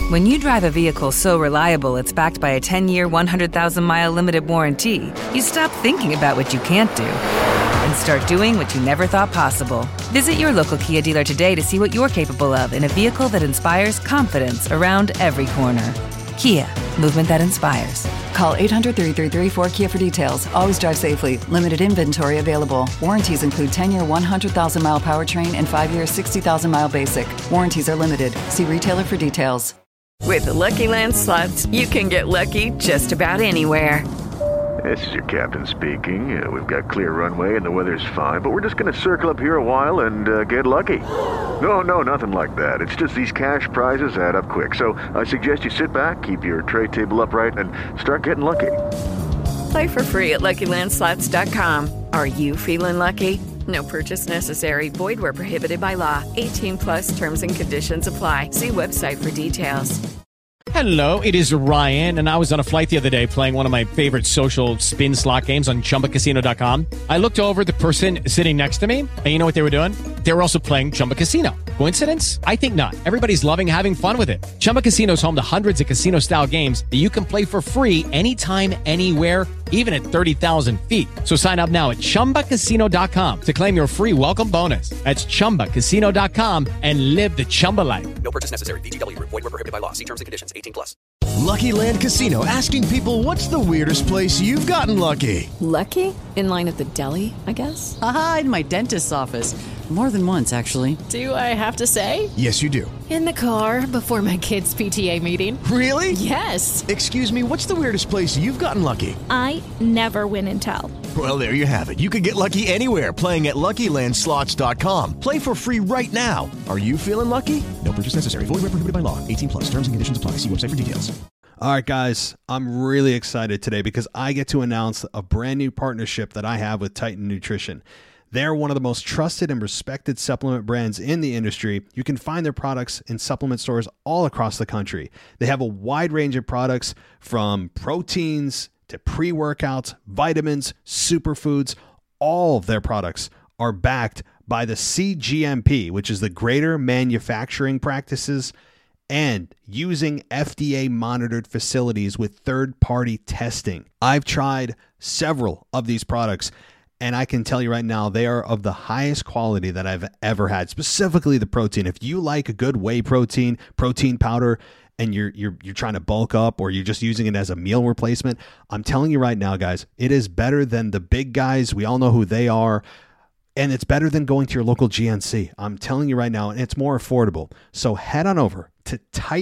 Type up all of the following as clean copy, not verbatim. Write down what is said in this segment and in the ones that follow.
When you drive a vehicle so reliable it's backed by a 10-year, 100,000-mile limited warranty, you stop thinking about what you can't do and start doing what you never thought possible. Visit your local Kia dealer today to see what you're capable of in a vehicle that inspires confidence around every corner. Kia, movement that inspires. Call 800-333-4KIA for details. Always drive safely. Limited inventory available. Warranties include 10-year 100,000-mile powertrain and 5-year 60,000-mile basic. Warranties are limited. See retailer for details. With the Lucky Land Slots, you can get lucky just about anywhere. This is your captain speaking. We've got clear runway and the weather's fine, but we're just going to circle up here a while and get lucky. No, nothing like that. It's just these cash prizes add up quick. So I suggest you sit back, keep your tray table upright, and start getting lucky. Play for free at LuckyLandSlots.com. Are you feeling lucky? No purchase necessary. Void where prohibited by law. 18+ terms and conditions apply. See website for details. Hello, it is Ryan, and I was on a flight the other day playing one of my favorite social spin slot games on ChumbaCasino.com. I looked over at the person sitting next to me, and you know what they were doing? They were also playing Chumba Casino. Coincidence? I think not. Everybody's loving having fun with it. Chumba Casino is home to hundreds of casino-style games that you can play for free anytime, anywhere, even at 30,000 feet. So sign up now at ChumbaCasino.com to claim your free welcome bonus. That's ChumbaCasino.com and live the Chumba life. No purchase necessary. VGW. Void where prohibited by law. See terms and conditions. 18+. Lucky Land Casino, asking people, what's the weirdest place you've gotten lucky? Lucky? In line at the deli, I guess? Aha, in my dentist's office. More than once, actually. Do I have to say? Yes, you do. In the car before my kids' PTA meeting. Really? Yes. Excuse me, what's the weirdest place you've gotten lucky? I never win and tell. Well, there you have it. You can get lucky anywhere, playing at LuckyLandSlots.com. Play for free right now. Are you feeling lucky? No purchase necessary. Void where prohibited by law. 18+. Terms and conditions apply. See website for details. All right, guys, I'm really excited today because I get to announce a brand new partnership that I have with Titan Nutrition. They're one of the most trusted and respected supplement brands in the industry. You can find their products in supplement stores all across the country. They have a wide range of products from proteins to pre-workouts, vitamins, superfoods. All of their products are backed by the CGMP, which is the Greater Manufacturing Practices, and using FDA-monitored facilities with third-party testing. I've tried several of these products, and I can tell you right now, they are of the highest quality that I've ever had, specifically the protein. If you like a good whey protein powder, and you're trying to bulk up or you're just using it as a meal replacement, I'm telling you right now, guys, it is better than the big guys. We all know who they are. And it's better than going to your local GNC. I'm telling you right now, and it's more affordable. So head on over to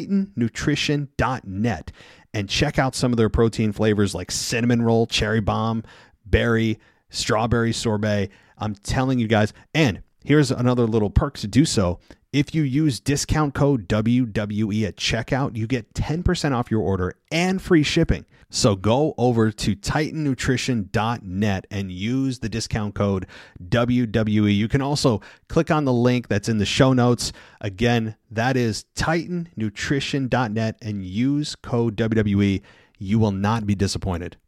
TitanNutrition.net and check out some of their protein flavors like cinnamon roll, cherry bomb, berry, strawberry sorbet. I'm telling you guys, and here's another little perk to do so. If you use discount code WWE at checkout, you get 10% off your order and free shipping. So go over to TitanNutrition.net and use the discount code WWE. You can also click on the link that's in the show notes. Again, that is TitanNutrition.net and use code WWE. You will not be disappointed.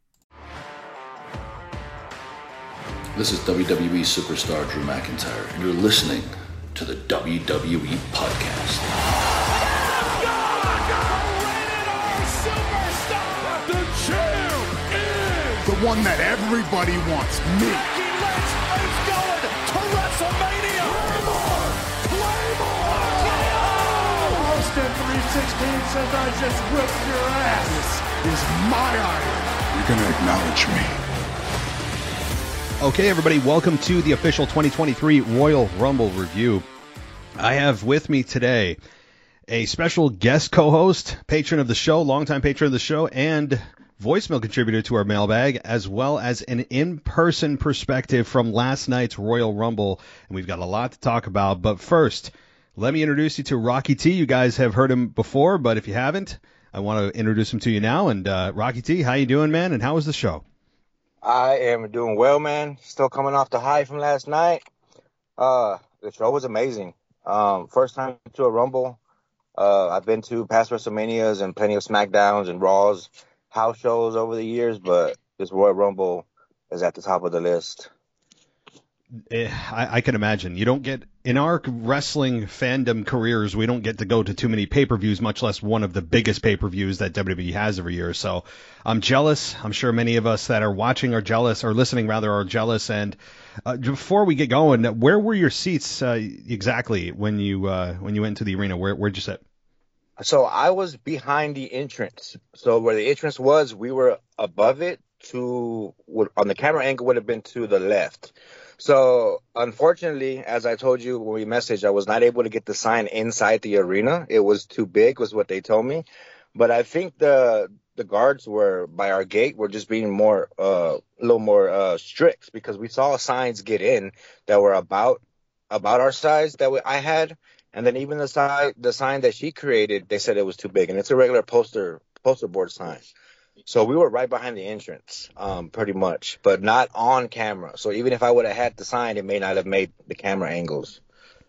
This is WWE superstar Drew McIntyre, and you're listening to the WWE Podcast. The one that everybody wants, me. Becky Lynch is going to WrestleMania. Claymore! Austin 316 says I just whipped your ass. This is my iron. You're going to acknowledge me. Okay, everybody, welcome to the official 2023 Royal Rumble review. I have with me today a special guest co-host, patron of the show, longtime patron of the show, and voicemail contributor to our mailbag, as well as an in-person perspective from last night's Royal Rumble. And we've got a lot to talk about. But first, let me introduce you to Rocky T. You guys have heard him before, but if you haven't, I want to introduce him to you now. And Rocky T, how you doing, man? And how was the show? I am doing well, man. Still coming off the high from last night. The show was amazing. First time to a Rumble. I've been to past WrestleManias and plenty of SmackDowns and Raws, house shows over the years, but this Royal Rumble is at the top of the list. I can imagine. You don't get in our wrestling fandom careers, we don't get to go to too many pay-per-views, much less one of the biggest pay-per-views that WWE has every year. So I'm jealous. I'm sure many of us that are watching are jealous, or listening rather are jealous. And before we get going, where were your seats exactly when you went into the arena? Where'd you sit? So I was behind the entrance. So where the entrance was, we were above it. On the camera angle would have been to the left. So unfortunately, as I told you when we messaged, I was not able to get the sign inside the arena. It was too big, was what they told me. But I think the guards were by our gate were just being a little more strict, because we saw signs get in that were about our size that I had, and then even the sign that she created, they said it was too big, and it's a regular poster board sign. So we were right behind the entrance, pretty much, but not on camera. So even if I would have had the sign, it may not have made the camera angles.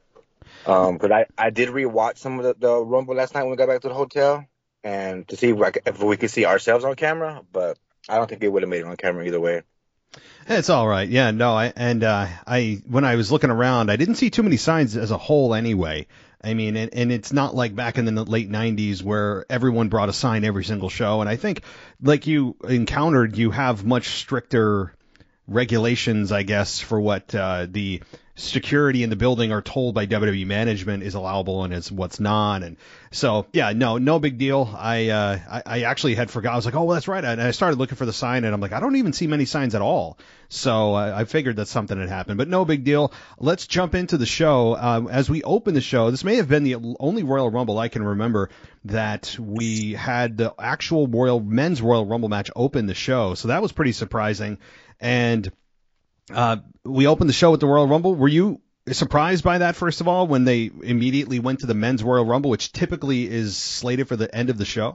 But I did rewatch some of the Rumble last night when we got back to the hotel, and to see if we could see ourselves on camera, but I don't think it would have made it on camera either way. It's all right. Yeah, no, I when I was looking around, I didn't see too many signs as a whole anyway. I mean, and it's not like back in the late 90s where everyone brought a sign every single show. And I think, like you encountered, you have much stricter regulations, I guess, for what the security in the building are told by WWE management is allowable and is what's not. And so, yeah, no big deal. I actually had forgot. I was like, oh, well, that's right. And I started looking for the sign, and I'm like, I don't even see many signs at all. So I figured that something had happened, but no big deal. Let's jump into the show. As we open the show, this may have been the only Royal Rumble I can remember that we had the actual men's Royal Rumble match open the show. So that was pretty surprising. And we opened the show with the Royal Rumble. Were you surprised by that, first of all, when they immediately went to the men's Royal Rumble, which typically is slated for the end of the show?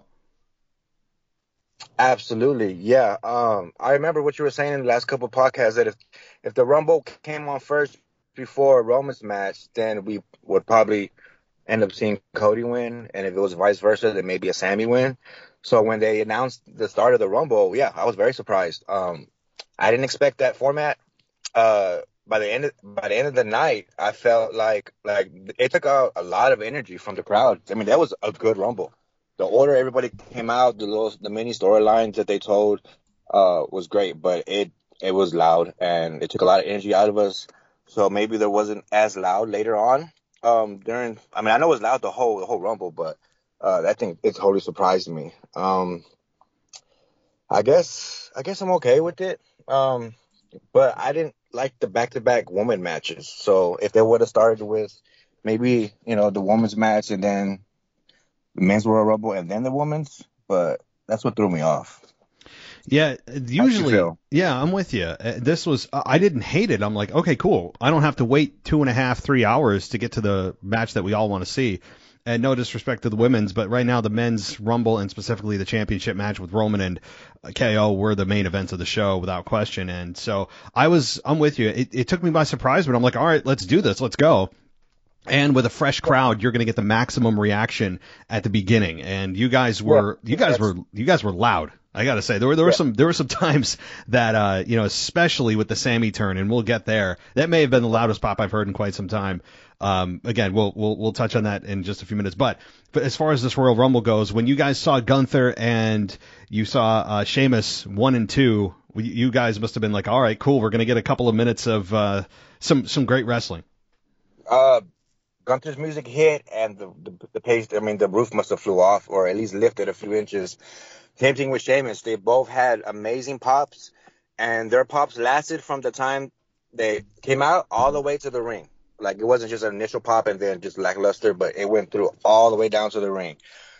Absolutely, yeah. I remember what you were saying in the last couple of podcasts, that if the Rumble came on first before Roman's match, then we would probably end up seeing Cody win, and if it was vice versa, then maybe a Sami win. So when they announced the start of the Rumble, yeah, I was very surprised. I didn't expect that format. By the end of the night, I felt like it took out a lot of energy from the crowd. I mean, that was a good Rumble. The order everybody came out, the mini storylines that they told was great, but it was loud and it took a lot of energy out of us. So maybe there wasn't as loud later on. I know it was loud the whole Rumble, but that thing, it totally surprised me. I guess I'm okay with it. But I didn't like the back-to-back woman matches. So if they would have started with maybe, the women's match and then the men's Royal Rumble and then the women's, but that's what threw me off. Yeah, usually, yeah, I'm with you. I didn't hate it. I'm like, okay, cool. I don't have to wait 2.5, 3 hours to get to the match that we all want to see. And no disrespect to the women's, but right now the men's Rumble and specifically the championship match with Roman and KO were the main events of the show without question. And so I'm with you. It took me by surprise, but I'm like, all right, let's do this. Let's go. And with a fresh crowd, you're going to get the maximum reaction at the beginning. And you guys were loud. I got to say, there were some times that, especially with the Sami turn, and we'll get there, that may have been the loudest pop I've heard in quite some time. Again, we'll touch on that in just a few minutes. But as far as this Royal Rumble goes, when you guys saw Gunther and you saw Sheamus 1 and 2, you guys must have been like, all right, cool, we're going to get a couple of minutes of some great wrestling. Gunther's music hit, and the pace, the roof must have flew off, or at least lifted a few inches. Same thing with Sheamus. They both had amazing pops, and their pops lasted from the time they came out all the way to the ring. Like, it wasn't just an initial pop and then just lackluster, but it went through all the way down to the ring.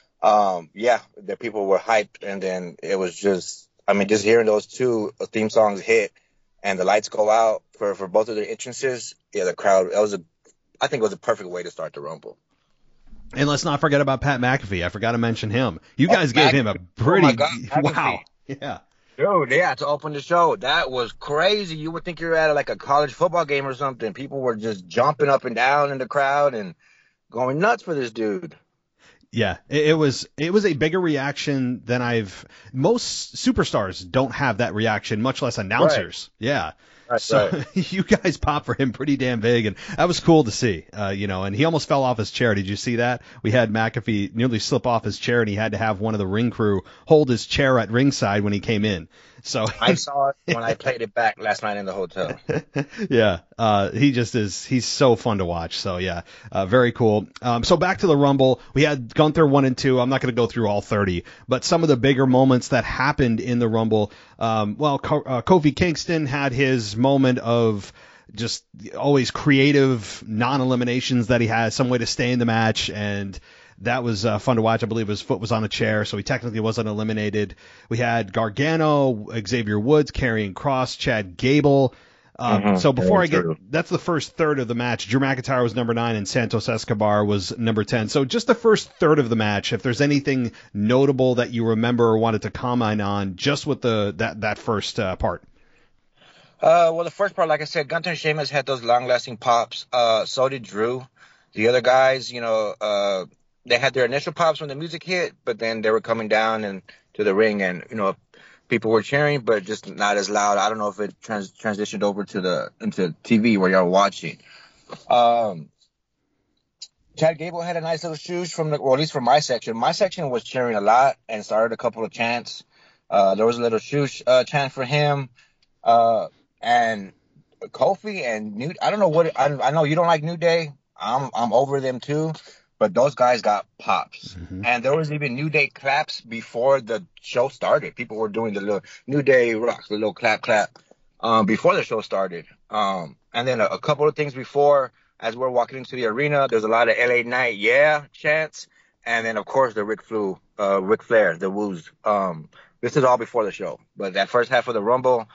The people were hyped, and then it was just hearing those two theme songs hit and the lights go out for both of their entrances. Yeah, the crowd, I think it was a perfect way to start the Rumble. And let's not forget about Pat McAfee. I forgot to mention him. You guys gave him a pretty... Oh my God, wow. Yeah. Dude, yeah, to open the show, that was crazy. You would think you're at a college football game or something. People were just jumping up and down in the crowd and going nuts for this dude. Yeah, it was a bigger reaction than most superstars don't have that reaction, much less announcers. Right. Yeah. So you guys popped for him pretty damn big, and that was cool to see. And he almost fell off his chair. Did you see that? We had McAfee nearly slip off his chair, and he had to have one of the ring crew hold his chair at ringside when he came in. So I saw it when I played it back last night in the hotel. Yeah, he's so fun to watch. So yeah, very cool. So back to the Rumble, we had Gunther 1 and 2. I'm not going to go through all 30, but some of the bigger moments that happened in the Rumble. Kofi Kingston had his moment of just always creative non-eliminations that he has, some way to stay in the match, and that was fun to watch. I believe his foot was on a chair, so he technically wasn't eliminated. We had Gargano, Xavier Woods, Karrion Kross, Chad Gable. So before that's the first third of the match. Drew McIntyre was number 9 and Santos Escobar was number 10. So just the first third of the match, if there's anything notable that you remember or wanted to comment on just with that first part. Well, the first part, like I said, Gunther and Sheamus had those long-lasting pops. So did Drew. The other guys, they had their initial pops when the music hit, but then they were coming down and to the ring, and people were cheering, but just not as loud. I don't know if it transitioned over into TV where y'all watching. Chad Gable had a nice little shoosh at least from my section. My section was cheering a lot and started a couple of chants. There was a little shoosh chant for him, and Kofi and New. I don't know what I know. You don't like New Day. I'm over them too. But those guys got pops. And there was even New Day claps before the show started. People were doing the little New Day rocks, the little clap, before the show started. And then a couple of things before, as we're walking into the arena, there's a lot of LA Knight, yeah, chants. And then, of course, the Ric Flair, the woos. This is all before the show. But that first half of the Rumble,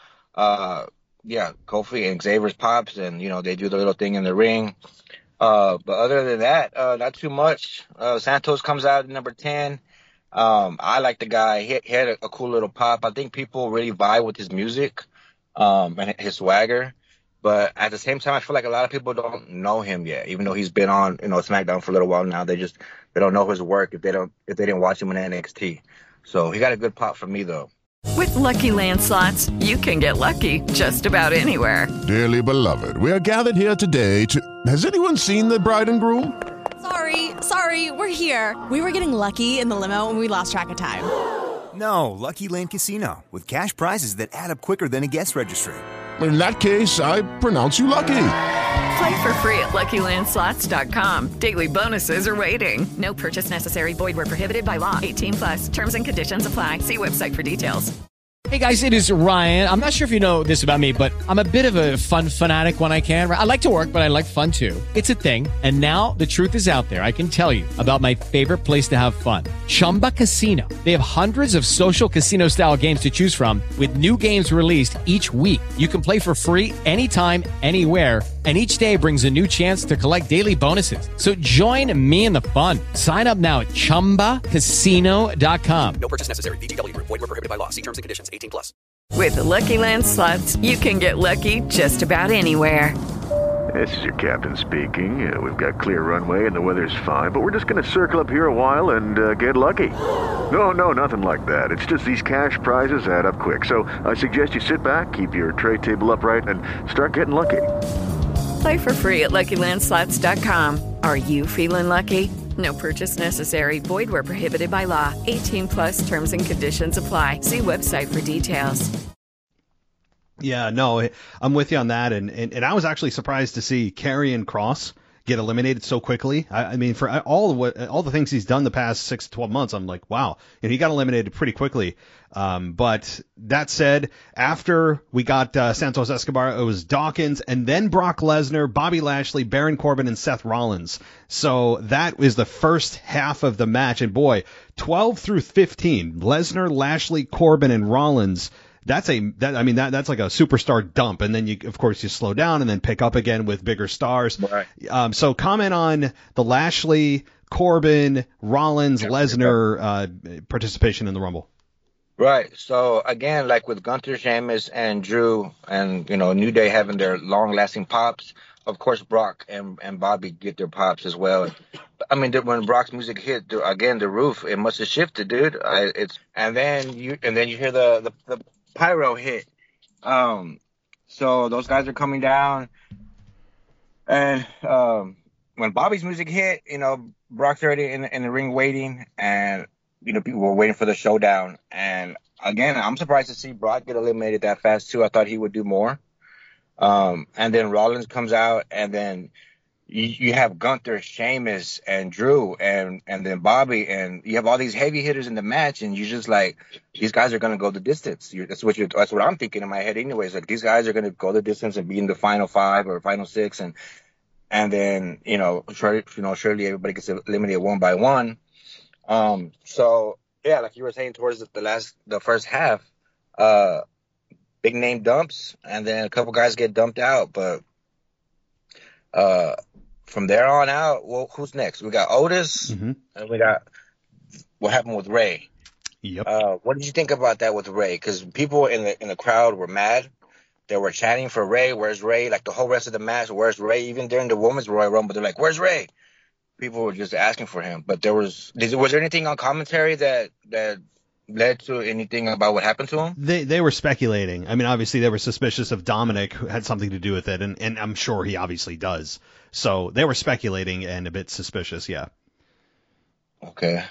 Kofi and Xavier's pops, and, they do the little thing in the ring. But other than that, not too much. Santos comes out at number 10. I like the guy. He had a cool little pop. I think people really vibe with his music, and his swagger. But at the same time, I feel like a lot of people don't know him yet, even though he's been on, SmackDown for a little while now. They don't know his work if they didn't watch him in NXT. So he got a good pop from me though. With Lucky Land Slots, you can get lucky just about anywhere. Dearly beloved, we are gathered here today to... Has anyone seen the bride and groom? Sorry, we're here. We were getting lucky in the limo and we lost track of time. No, Lucky Land Casino, with cash prizes that add up quicker than a guest registry. In that case, I pronounce you lucky. Play for free at LuckyLandSlots.com. Daily bonuses are waiting. No purchase necessary. Void where prohibited by law. 18+. Terms and conditions apply. See website for details. Hey guys, it is Ryan. I'm not sure if you know this about me, but I'm a bit of a fun fanatic when I can. I like to work, but I like fun too. It's a thing. And now the truth is out there. I can tell you about my favorite place to have fun. Chumba Casino. They have hundreds of social casino style games to choose from with new games released each week. You can play for free anytime, anywhere. And each day brings a new chance to collect daily bonuses. So join me in the fun. Sign up now at ChumbaCasino.com. No purchase necessary. VGW. Void where prohibited by law. See terms and conditions. 18+. With the Lucky Land Slots, you can get lucky just about anywhere. This is your captain speaking. We've got clear runway and the weather's fine, but we're just going to circle up here a while and get lucky. No, nothing like that. It's just these cash prizes add up quick. So I suggest you sit back, keep your tray table upright, and start getting lucky. Play for free at LuckyLandSlots.com. Are you feeling lucky? No purchase necessary. Void where prohibited by law. 18+ terms and conditions apply. See website for details. Yeah, no, I'm with you on that. And I was actually surprised to see Karrion Kross get eliminated so quickly. I mean, for all the things he's done the past 6 to 12 months, I'm like, wow, he got eliminated pretty quickly. But that said, after we got Santos Escobar, it was Dawkins, and then Brock Lesnar, Bobby Lashley, Baron Corbin, and Seth Rollins. So that is the first half of the match. And boy, 12 through 15, Lesnar, Lashley, Corbin, and Rollins. That's like a superstar dump, and then you slow down and then pick up again with bigger stars. Right. So comment on the Lashley, Corbin, Rollins, Lesnar participation in the Rumble. Right. So again, like with Gunther, Sheamus, and Drew, and New Day having their long-lasting pops. Of course, Brock and Bobby get their pops as well. I mean, when Brock's music hit, again, the roof, it must have shifted, dude. And then you hear the pyro hit. So those guys are coming down. And when Bobby's music hit, Brock's already in the ring waiting, and people were waiting for the showdown. And again, I'm surprised to see Brock get eliminated that fast too. I thought he would do more. And then Rollins comes out, and then you have Gunther, Sheamus, and Drew, and then Bobby, and you have all these heavy hitters in the match, and you're just like, these guys are going to go the distance. That's what I'm thinking in my head anyways. Like, these guys are going to go the distance and be in the final 5 or final 6, and then, surely everybody gets eliminated one by one. So yeah, like you were saying, towards the first half, big name dumps, and then a couple guys get dumped out, but from there on out, well, who's next? We got Otis, and we got what happened with Ray. Yep. What did you think about that with Ray? Because people in the crowd were mad. They were chanting for Ray. Where's Ray? Like the whole rest of the match, where's Ray? Even during the Women's Royal Rumble, they're like, where's Ray? People were just asking for him. But was there anything on commentary that led to anything about what happened to him? They were speculating. I mean, obviously they were suspicious of Dominic who had something to do with it, and I'm sure he obviously does. So they were speculating and a bit suspicious, yeah. Okay.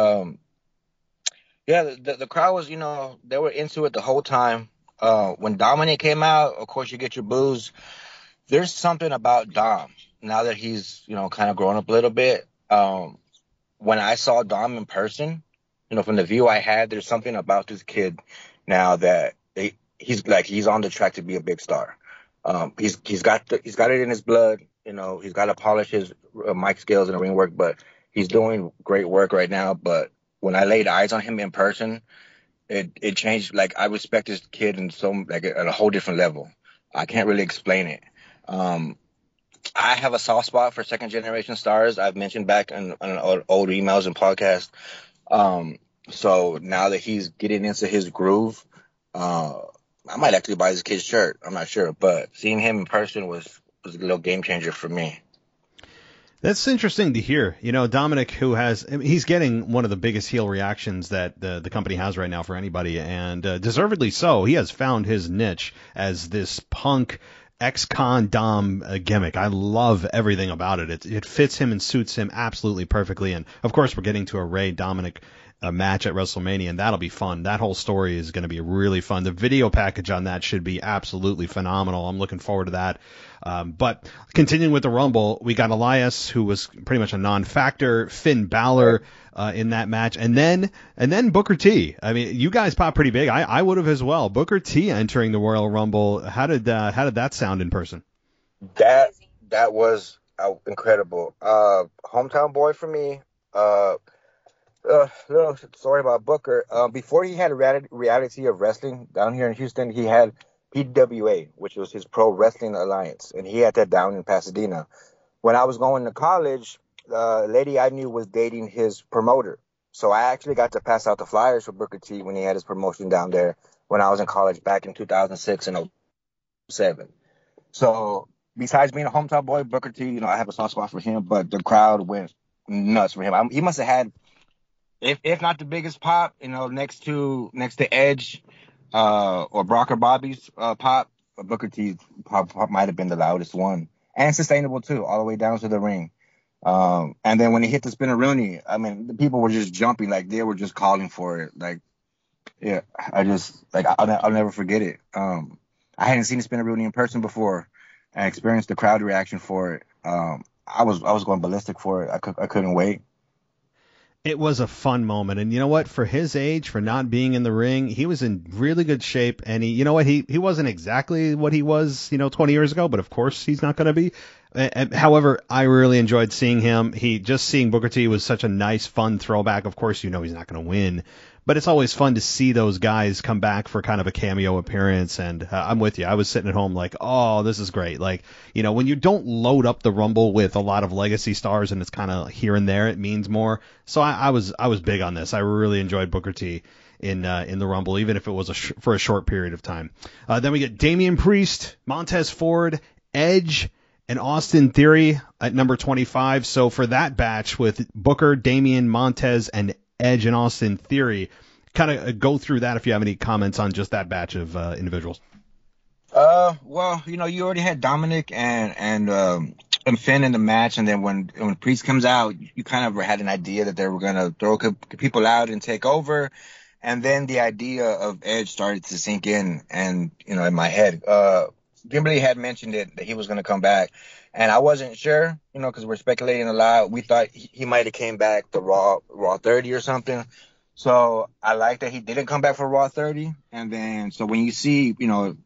Yeah, the crowd was, they were into it the whole time. When Dominic came out, of course you get your boos. There's something about Dom now that he's, kind of grown up a little bit. When I saw Dom in person, from the view I had, there's something about this kid now that he's on the track to be a big star. He's got it in his blood. He's got to polish his mic skills and ring work, but he's doing great work right now. But when I laid eyes on him in person, it changed. Like, I respect this kid at a whole different level. I can't really explain it. I have a soft spot for second generation stars. I've mentioned back on old emails and podcasts. So now that he's getting into his groove, I might actually buy this kid's shirt. I'm not sure, but seeing him in person was a little game changer for me. That's interesting to hear. Dominic, he's getting one of the biggest heel reactions that the company has right now for anybody, and deservedly so. He has found his niche as this punk ex-con Dom gimmick. I love everything about it. It fits him and suits him absolutely perfectly. And of course, we're getting to a Ray Dominic match at WrestleMania, and that'll be fun. That whole story is going to be really fun. The video package on that should be absolutely phenomenal. I'm looking forward to that. But continuing with the Rumble, we got Elias, who was pretty much a non-factor, Finn Balor in that match, and then Booker T. I mean, you guys popped pretty big. I would have as well. Booker T entering the Royal Rumble. How did that sound in person? That was incredible. Hometown boy for me. Little story about Booker. Before he had a reality of wrestling down here in Houston, he had PWA, which was his Pro Wrestling Alliance, and he had that down in Pasadena. When I was going to college, the lady I knew was dating his promoter. So I actually got to pass out the flyers for Booker T when he had his promotion down there when I was in college back in 2006 and 2007. So besides being a hometown boy, Booker T, I have a soft spot for him, but the crowd went nuts for him. He must have had, if not the biggest pop, next to Edge or Brock or Bobby's pop, Booker T pop might have been the loudest one, and sustainable too, all the way down to the ring. And then when he hit the Spinneroonie, I mean, the people were just jumping, like they were just calling for it. Like, yeah, I'll never forget it. I hadn't seen the Spinneroonie in person before, and experienced the crowd reaction for it. I was going ballistic for it. I couldn't wait. It was a fun moment, and you know what? For his age, for not being in the ring, he was in really good shape, and he wasn't exactly what he was, 20 years ago, but of course he's not going to be. However, I really enjoyed seeing him. Seeing Booker T was such a nice, fun throwback. Of course, he's not going to win, but it's always fun to see those guys come back for kind of a cameo appearance, and I'm with you. I was sitting at home like, oh, this is great. Like, when you don't load up the Rumble with a lot of legacy stars and it's kind of here and there, it means more. So I was big on this. I really enjoyed Booker T in the Rumble, even if it was for a short period of time. Then we get Damian Priest, Montez Ford, Edge, and Austin Theory at number 25. So for that batch with Booker, Damian, Montez, and Edge and Austin Theory, kind of go through that if you have any comments on just that batch of individuals. Well, you already had Dominic and Finn in the match, and then when Priest comes out, you kind of had an idea that they were gonna throw people out and take over, and then the idea of Edge started to sink in, and in my head, Kimberly had mentioned it that he was gonna come back, and I wasn't sure, because we're speculating a lot. We thought he might have came back to Raw 30 or something. So I like that he didn't come back for Raw 30, and then so when you see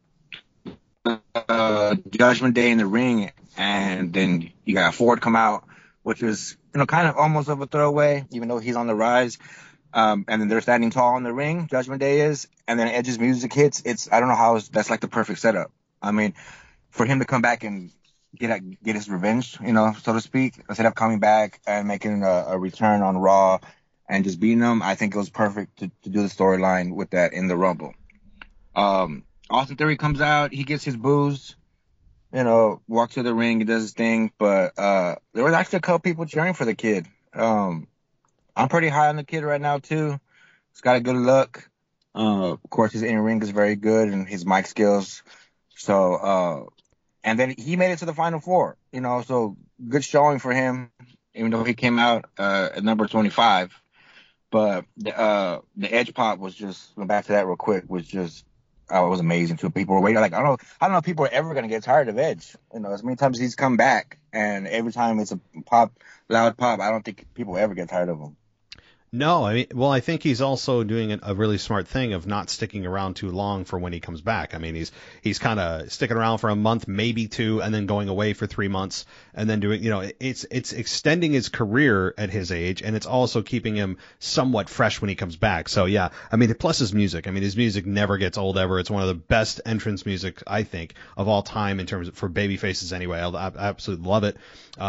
Judgment Day in the ring, and then you got Ford come out, which is kind of almost of a throwaway, even though he's on the rise. And then they're standing tall in the ring, Judgment Day is, and then Edge's music hits. I don't know how that's like the perfect setup. I mean, for him to come back and get his revenge, so to speak, instead of coming back and making a return on Raw and just beating them, I think it was perfect to do the storyline with that in the Rumble. Austin Theory comes out, he gets his booze, walks to the ring, he does his thing, but there was actually a couple people cheering for the kid. I'm pretty high on the kid right now, too. He's got a good look. Of course, his in-ring is very good, and his mic skills. So, and then he made it to the Final Four, so good showing for him, even though he came out at number 25. But the Edge pop was just, going back to that real quick, was just, it was amazing too. People were waiting. Like, I don't know if people are ever going to get tired of Edge. As many times he's come back, and every time it's a loud pop, I don't think people ever get tired of him. No, I think he's also doing a really smart thing of not sticking around too long for when he comes back. I mean, he's kind of sticking around for a month, maybe two, and then going away for 3 months, and then doing, it's extending his career at his age, and it's also keeping him somewhat fresh when he comes back. So yeah, plus his music. His music never gets old ever. It's one of the best entrance music, I think, of all time in terms of, for baby faces anyway. I absolutely love it.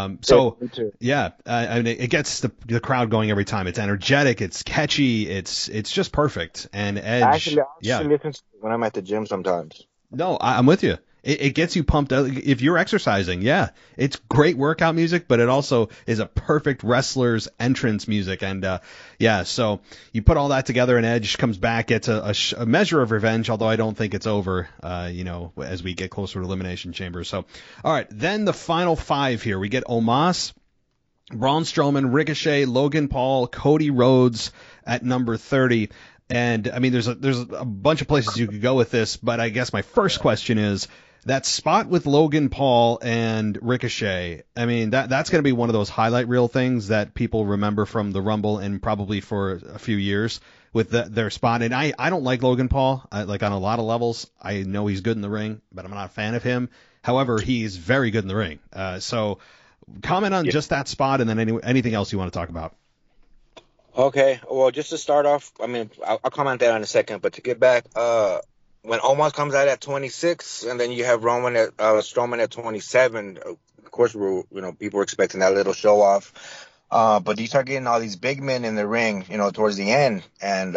It gets the crowd going every time. It's energetic, it's catchy, it's just perfect. And Edge, I actually listen to it when I'm at the gym sometimes. No, I'm with you. It gets you pumped up if you're exercising. Yeah, it's great workout music, but it also is a perfect wrestler's entrance music. And so you put all that together, and Edge comes back, gets a measure of revenge, although I don't think it's over. As we get closer to Elimination Chamber. So, all right, then the final 5 here. We get Omos, Braun Strowman, Ricochet, Logan Paul, Cody Rhodes at number 30. And there's a bunch of places you could go with this, but I guess my first question is that spot with Logan Paul and Ricochet. That's going to be one of those highlight reel things that people remember from the Rumble and probably for a few years with their spot. And I don't like Logan Paul, like on a lot of levels. I know he's good in the ring, but I'm not a fan of him. However, he's very good in the ring. So comment on just that spot, and then anything else you want to talk about. Okay, well, just to start off, I'll comment that in a second, but to get back, when Omos comes out at 26, and then you have Strowman at 27, of course, people were expecting that little show off, but you start getting all these big men in the ring, towards the end, and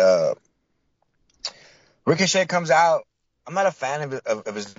Ricochet comes out. I'm not a fan of his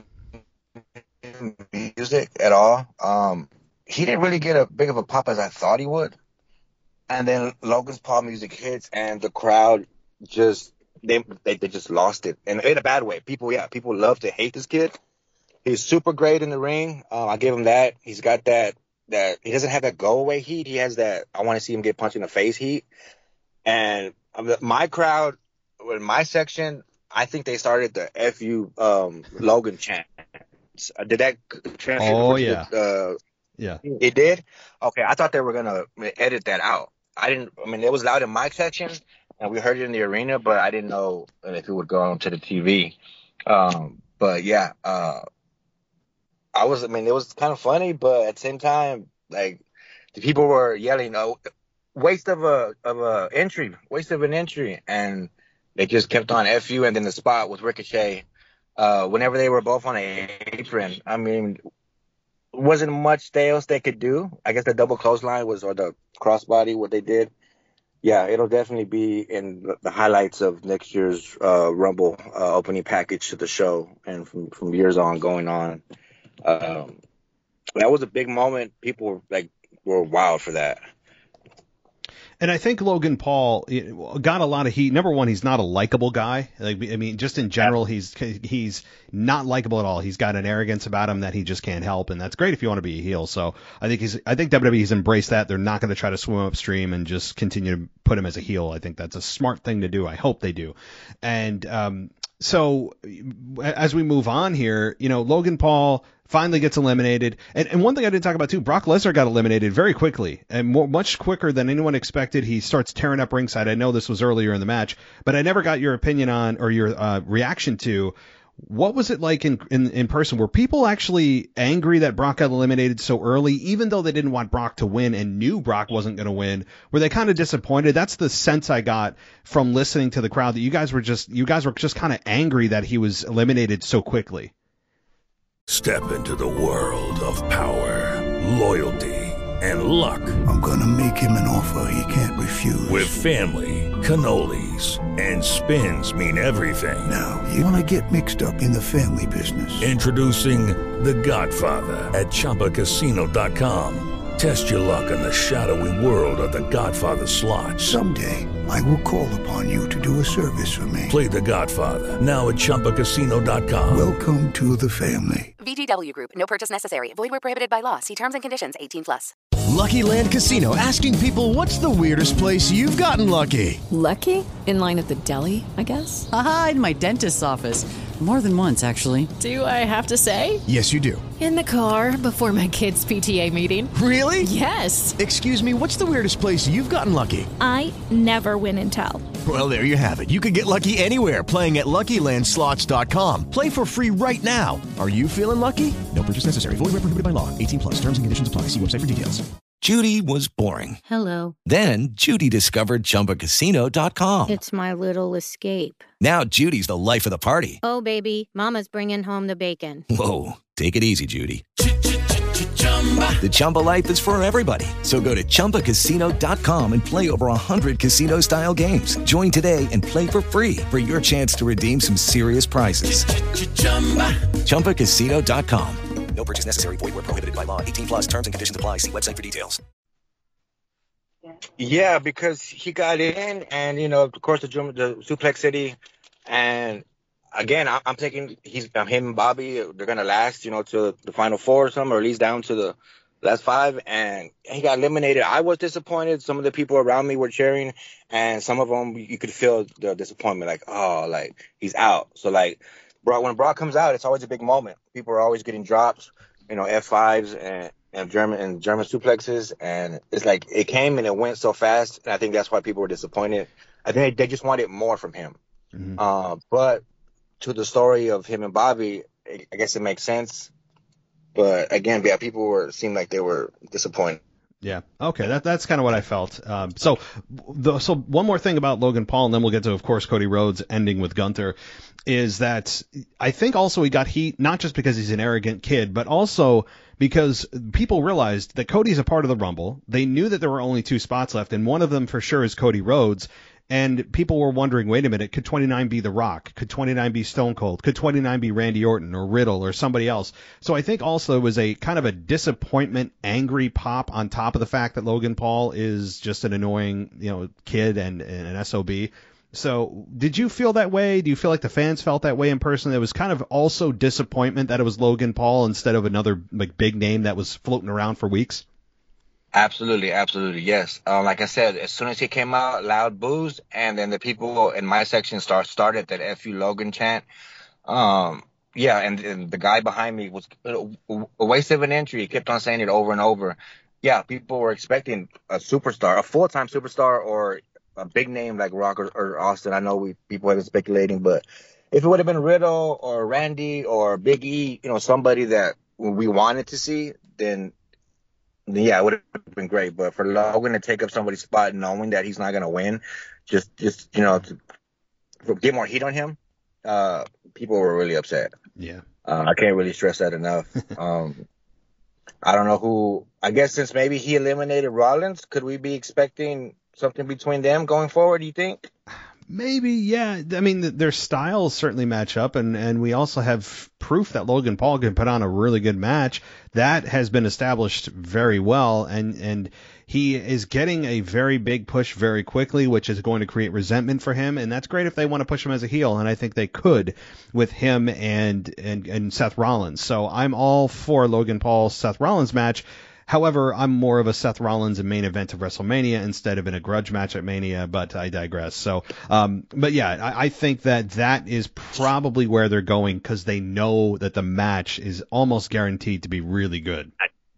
music at all. He didn't really get a big of a pop as I thought he would. And then Logan Paul music hits, and the crowd just they just lost it, and in a bad way. People love to hate this kid. He's super great in the ring. I give him that. He's got that he doesn't have that go away heat. He has that I want to see him get punched in the face heat. And my crowd, in my section, I think they started the "FU Logan" chant. Did that translate? Oh yeah. Yeah. It did? Okay, I thought they were going to edit that out. It was loud in my section, and we heard it in the arena, but I didn't know if it would go onto the TV. But yeah, it was kind of funny, but at the same time, like, the people were yelling, waste of an entry, and they just kept on FU, and then the spot with Ricochet, whenever they were both on an apron, wasn't much else they could do. I guess the double clothesline or the crossbody, what they did. Yeah, it'll definitely be in the highlights of next year's Rumble opening package to the show, and from years on going on. That was a big moment. People were wild for that. And I think Logan Paul got a lot of heat. Number one, he's not a likable guy. Just in general, he's not likable at all. He's got an arrogance about him that he just can't help, and that's great if you want to be a heel. So I think WWE's embraced that. They're not going to try to swim upstream and just continue to put him as a heel. I think that's a smart thing to do. I hope they do. And so as we move on here, Logan Paul finally gets eliminated. And one thing I didn't talk about too, Brock Lesnar got eliminated very quickly and much quicker than anyone expected. He starts tearing up ringside. I know this was earlier in the match, but I never got your opinion on or your reaction to what was it like in person? Were people actually angry that Brock got eliminated so early, even though they didn't want Brock to win and knew Brock wasn't going to win? Were they kind of disappointed? That's the sense I got from listening to the crowd, that you guys were just kind of angry that he was eliminated so quickly. Step into the world of power, loyalty, and luck. I'm gonna make him an offer he can't refuse. With family, cannolis, and spins mean everything. Now, you wanna get mixed up in the family business. Introducing The Godfather at ChumbaCasino.com. Test your luck in the shadowy world of The Godfather slot. Someday, I will call upon you to do a service for me. Play The Godfather, now at ChumbaCasino.com. Welcome to the family. VGW Group. No purchase necessary. Void where prohibited by law. See terms and conditions. 18+. Lucky Land Casino, asking people, what's the weirdest place you've gotten lucky? Lucky? In line at the deli, I guess? Aha, in my dentist's office. More than once, actually. Do I have to say? Yes, you do. In the car before my kids' PTA meeting. Really? Yes. Excuse me, what's the weirdest place you've gotten lucky? I never win and tell. Well, there you have it. You can get lucky anywhere, playing at LuckyLandSlots.com. Play for free right now. Are you feeling lucky? No purchase necessary. Void where prohibited by law. 18+. Terms and conditions apply. See website for details. Judy was boring. Hello. Then Judy discovered ChumbaCasino.com. It's my little escape. Now Judy's the life of the party. Oh, baby, mama's bringing home the bacon. Whoa, take it easy, Judy. The Chumba life is for everybody. So go to ChumbaCasino.com and play over 100 casino-style games. Join today and play for free for your chance to redeem some serious prizes. ChumbaCasino.com. No purchase necessary. Void where prohibited by law. 18+. Terms and conditions apply. See website for details. Yeah, because he got in, and of course the Suplex City, and again, I'm thinking him and Bobby, they're gonna last, to the final four or something, or at least down to the last five, and he got eliminated. I was disappointed. Some of the people around me were cheering, and some of them you could feel the disappointment, like he's out. So when Brock comes out, it's always a big moment. People are always getting drops, F5s and German suplexes, and it's like it came and it went so fast, and I think that's why people were disappointed. I think they just wanted more from him. Mm-hmm. But to the story of him and Bobby, I guess it makes sense. But again, people seemed like they were disappointed. Yeah. Okay. That's kind of what I felt. So one more thing about Logan Paul, and then we'll get to, of course, Cody Rhodes ending with Gunther, is that I think also he got heat, not just because he's an arrogant kid, but also because people realized that Cody's a part of the Rumble. They knew that there were only 2 spots left, and one of them for sure is Cody Rhodes. And people were wondering, wait a minute, could 29 be The Rock? Could 29 be Stone Cold? Could 29 be Randy Orton or Riddle or somebody else? So I think also it was a kind of a disappointment, angry pop on top of the fact that Logan Paul is just an annoying, kid and an SOB. So did you feel that way? Do you feel like the fans felt that way in person? There was kind of also disappointment that it was Logan Paul instead of another big name that was floating around for weeks? Absolutely, yes. Like I said, as soon as he came out, loud boos, and then the people in my section started that "F you Logan" chant. And the guy behind me was a waste of an entry. He kept on saying it over and over. Yeah, people were expecting a superstar, a full-time superstar, or a big name like Rock or Austin. I know people have been speculating, but if it would have been Riddle or Randy or Big E, somebody that we wanted to see, then yeah, it would have been great. But for Logan to take up somebody's spot knowing that he's not going to win, just to get more heat on him, people were really upset. Yeah. I can't really stress that enough. I don't know who. I guess since maybe he eliminated Rollins, could we be expecting something between them going forward, do you think? Maybe, yeah. I mean, their styles certainly match up, and we also have proof that Logan Paul can put on a really good match. That has been established very well, and he is getting a very big push very quickly, which is going to create resentment for him, and that's great if they want to push him as a heel, and I think they could with him and Seth Rollins. So I'm all for Logan Paul-Seth Rollins match. However, I'm more of a Seth Rollins in main event of WrestleMania instead of in a grudge match at Mania, but I digress. So, but yeah, I think that is probably where they're going because they know that the match is almost guaranteed to be really good.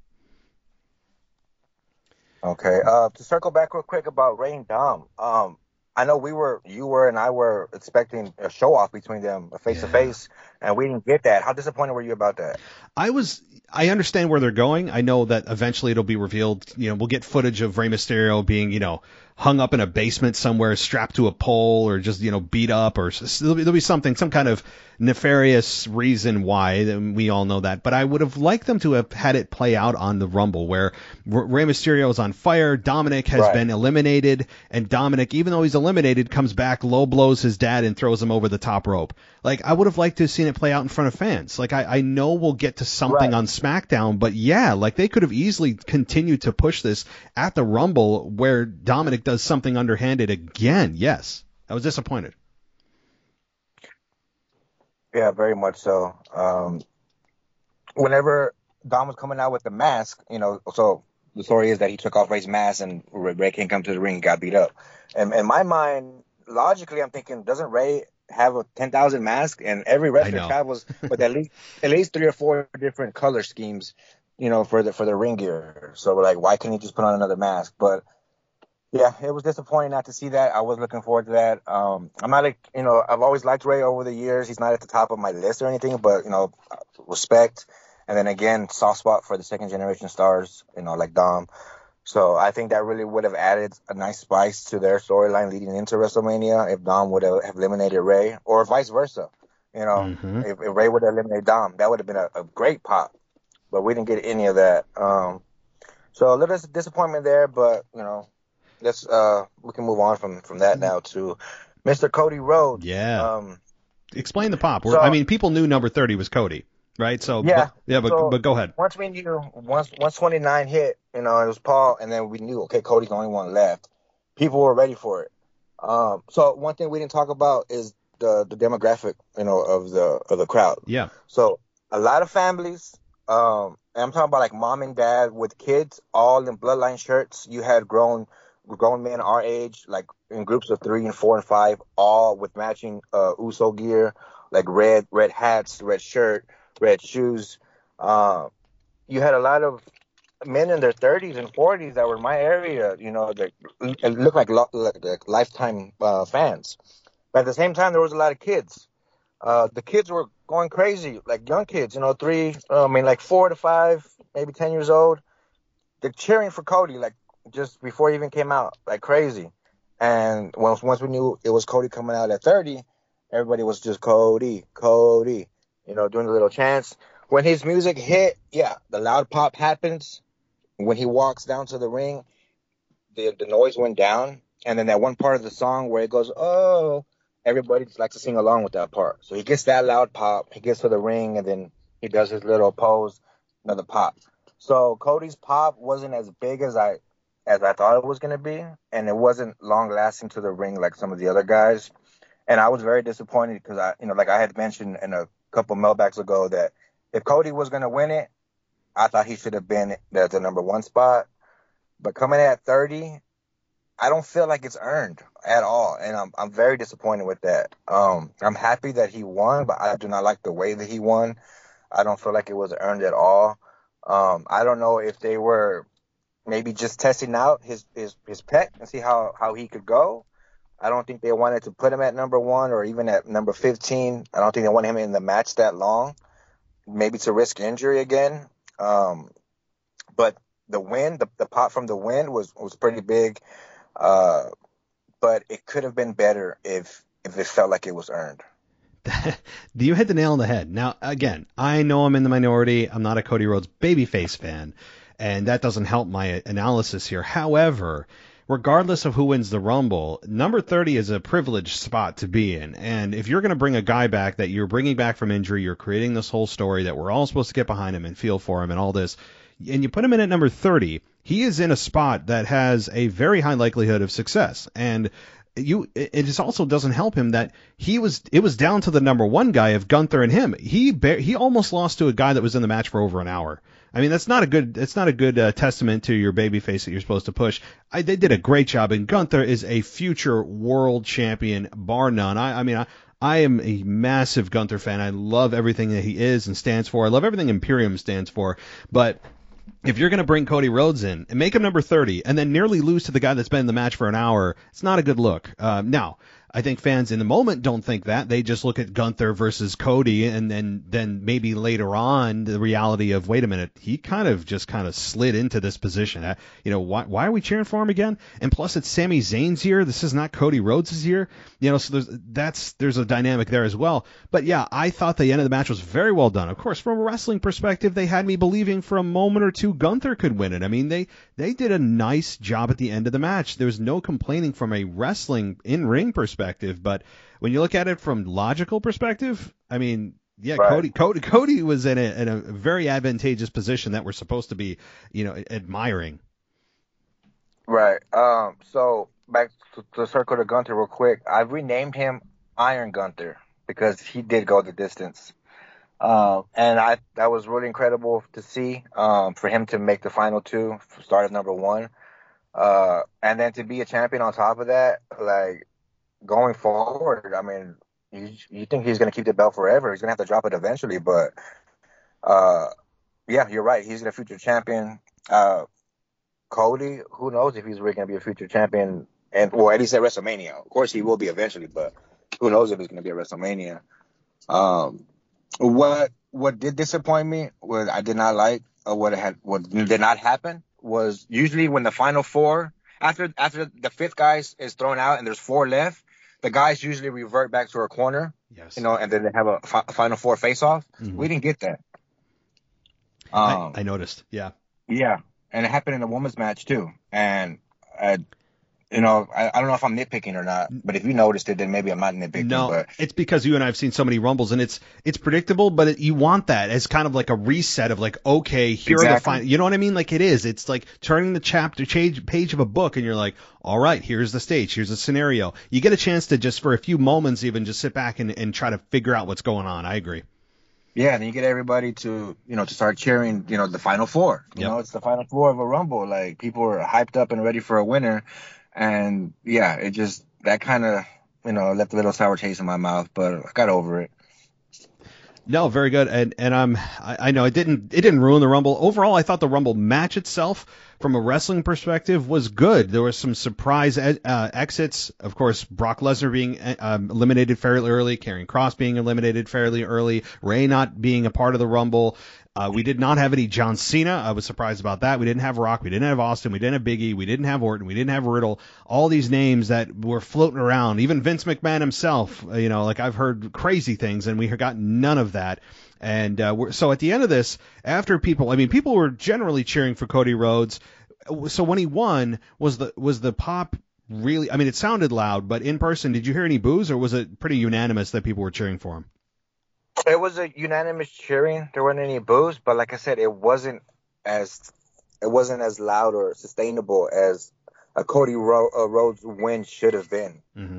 Okay. To circle back real quick about Ray and Dom, I know you were and I were expecting a show off between them, a face to face, and we didn't get that. How disappointed were you about that? I understand where they're going. I know that eventually it'll be revealed. We'll get footage of Rey Mysterio being, hung up in a basement somewhere, strapped to a pole, or just, beat up, or there'll be some kind of nefarious reason why. We all know that. But I would have liked them to have had it play out on the Rumble, where Rey Mysterio is on fire, Dominic has been eliminated, and Dominic, even though he's eliminated, comes back, low blows his dad, and throws him over the top rope. I would have liked to have seen it play out in front of fans. I know we'll get to something on SmackDown, but yeah, they could have easily continued to push this at the Rumble where Dominic does something underhanded again. Yes, I was disappointed. Yeah, very much so. Whenever Dom was coming out with the mask, so the story is that he took off Ray's mask and Ray can't come to the ring and got beat up. And in my mind, logically, I'm thinking, doesn't Ray have a 10,000 mask? And every wrestler travels with at least 3 or 4 different color schemes, for the ring gear. So we're like, why can't he just put on another mask? But yeah, it was disappointing not to see that. I was looking forward to that. I'm not I've always liked Ray over the years. He's not at the top of my list or anything, but, respect. And then again, soft spot for the second generation stars, like Dom. So I think that really would have added a nice spice to their storyline leading into WrestleMania if Dom would have eliminated Ray, or vice versa. If Ray would have eliminated Dom, that would have been a great pop. But we didn't get any of that. So a little disappointment there, but, let's we can move on from that now to Mr. Cody Rhodes. Yeah. Explain the pop. People knew number 30 was Cody, right? So but go ahead. Once we knew, once 29 hit, it was Paul, and then we knew, okay, Cody's the only one left. People were ready for it. So one thing we didn't talk about is the demographic, of the crowd. Yeah. So a lot of families. And I'm talking about mom and dad with kids, all in bloodline shirts. You had grown men our age, in groups of 3 and 4 and 5, all with matching Uso gear, red hats, red shirt, red shoes. You had a lot of men in their 30s and 40s that were in my area, that looked like lifetime fans. But at the same time, there was a lot of kids. The kids were going crazy, young kids, 4 to 5, maybe 10 years old. They're cheering for Cody, just before he even came out, crazy. And once we knew it was Cody coming out at 30, everybody was just Cody, doing the little chants. When his music hit, the loud pop happens. When he walks down to the ring, the noise went down. And then that one part of the song where it goes, oh, everybody just likes to sing along with that part. So he gets that loud pop, he gets to the ring, and then he does his little pose, another pop. So Cody's pop wasn't as big as I thought it was going to be, and it wasn't long-lasting to the ring like some of the other guys. And I was very disappointed because, I had mentioned in a couple mailbags ago that if Cody was going to win it, I thought he should have been at the number 1 spot. But coming at 30, I don't feel like it's earned at all, and I'm very disappointed with that. I'm happy that he won, but I do not like the way that he won. I don't feel like it was earned at all. I don't know if they were maybe just testing out his pet and see how he could go. I don't think they wanted to put him at number 1 or even at number 15. I don't think they want him in the match that long, maybe to risk injury again. But the win, the pop from the win was pretty big. But it could have been better if it felt like it was earned. You hit the nail on the head. Now, again, I know I'm in the minority. I'm not a Cody Rhodes babyface fan, and that doesn't help my analysis here. However, regardless of who wins the Rumble, number 30 is a privileged spot to be in. And if you're going to bring a guy back that you're bringing back from injury, you're creating this whole story that we're all supposed to get behind him and feel for him and all this, and you put him in at number 30, he is in a spot that has a very high likelihood of success. And it just also doesn't help him that it was down to the number 1 guy of Gunther and him. He almost lost to a guy that was in the match for over an hour. I mean, that's not a good testament to your babyface that you're supposed to push. They did a great job, and Gunther is a future world champion, bar none. I am a massive Gunther fan. I love everything that he is and stands for. I love everything Imperium stands for. But if you're going to bring Cody Rhodes in and make him number 30 and then nearly lose to the guy that's been in the match for an hour, it's not a good look. Now, I think fans in the moment don't think that. They just look at Gunther versus Cody, and then maybe later on the reality of, wait a minute, he kind of slid into this position. Why are we cheering for him again? And plus, it's Sami Zayn's year. This is not Cody Rhodes' year. So there's a dynamic there as well. But yeah, I thought the end of the match was very well done. Of course, from a wrestling perspective, they had me believing for a moment or two Gunther could win it. I mean, they did a nice job at the end of the match. There was no complaining from a wrestling in-ring perspective. But when you look at it from logical perspective, I mean, yeah, right. Cody was in a very advantageous position that we're supposed to be, admiring. Right. So back to circle to Gunther real quick. I've renamed him Iron Gunther because he did go the distance. And that was really incredible to see, for him to make the final 2, start at number 1. And then to be a champion on top of that, like, going forward, I mean, you think he's going to keep the belt forever. He's going to have to drop it eventually. But, yeah, you're right. He's a future champion. Cody, who knows if he's really going to be a future champion, at least at WrestleMania. Of course, he will be eventually, but who knows if he's going to be at WrestleMania. What did disappoint me, what I did not like, or what did not happen, was usually when the final 4, after the 5th guy is thrown out and there's 4 left, the guys usually revert back to a corner, yes, and then they have a final 4 face-off. Mm-hmm. We didn't get that. I noticed, yeah. Yeah, and it happened in a women's match too. And, I don't know if I'm nitpicking or not, but if you noticed it, then maybe I'm not nitpicking. No, but it's because you and I have seen so many Rumbles, and it's predictable, but you want that as kind of like a reset of like, okay, here are the final. You know what I mean? Like it is. It's like turning the page of a book, and you're like, all right, here's the stage, here's the scenario. You get a chance to just for a few moments even just sit back and try to figure out what's going on. I agree. Yeah, and you get everybody to start cheering, the final 4. You know, it's the final 4 of a Rumble. Like people are hyped up and ready for a winner. And yeah, it just, that kind of, left a little sour taste in my mouth, but I got over it. No, very good. And I know it didn't ruin the Rumble. Overall, I thought the Rumble match itself, from a wrestling perspective, was good. There were some surprise exits. Of course, Brock Lesnar being eliminated fairly early, Karrion Kross being eliminated fairly early, Rey not being a part of the Rumble. We did not have any John Cena. I was surprised about that. We didn't have Rock. We didn't have Austin. We didn't have Big E. We didn't have Orton. We didn't have Riddle. All these names that were floating around. Even Vince McMahon himself, like I've heard crazy things, and we got none of that. And so at the end of this, after people were generally cheering for Cody Rhodes. So when he won, was the pop really? I mean, it sounded loud, but in person, did you hear any boos, or was it pretty unanimous that people were cheering for him? It was a unanimous cheering. There weren't any boos, but like I said, it wasn't as loud or sustainable as a Cody Rhodes win should have been. Mm-hmm.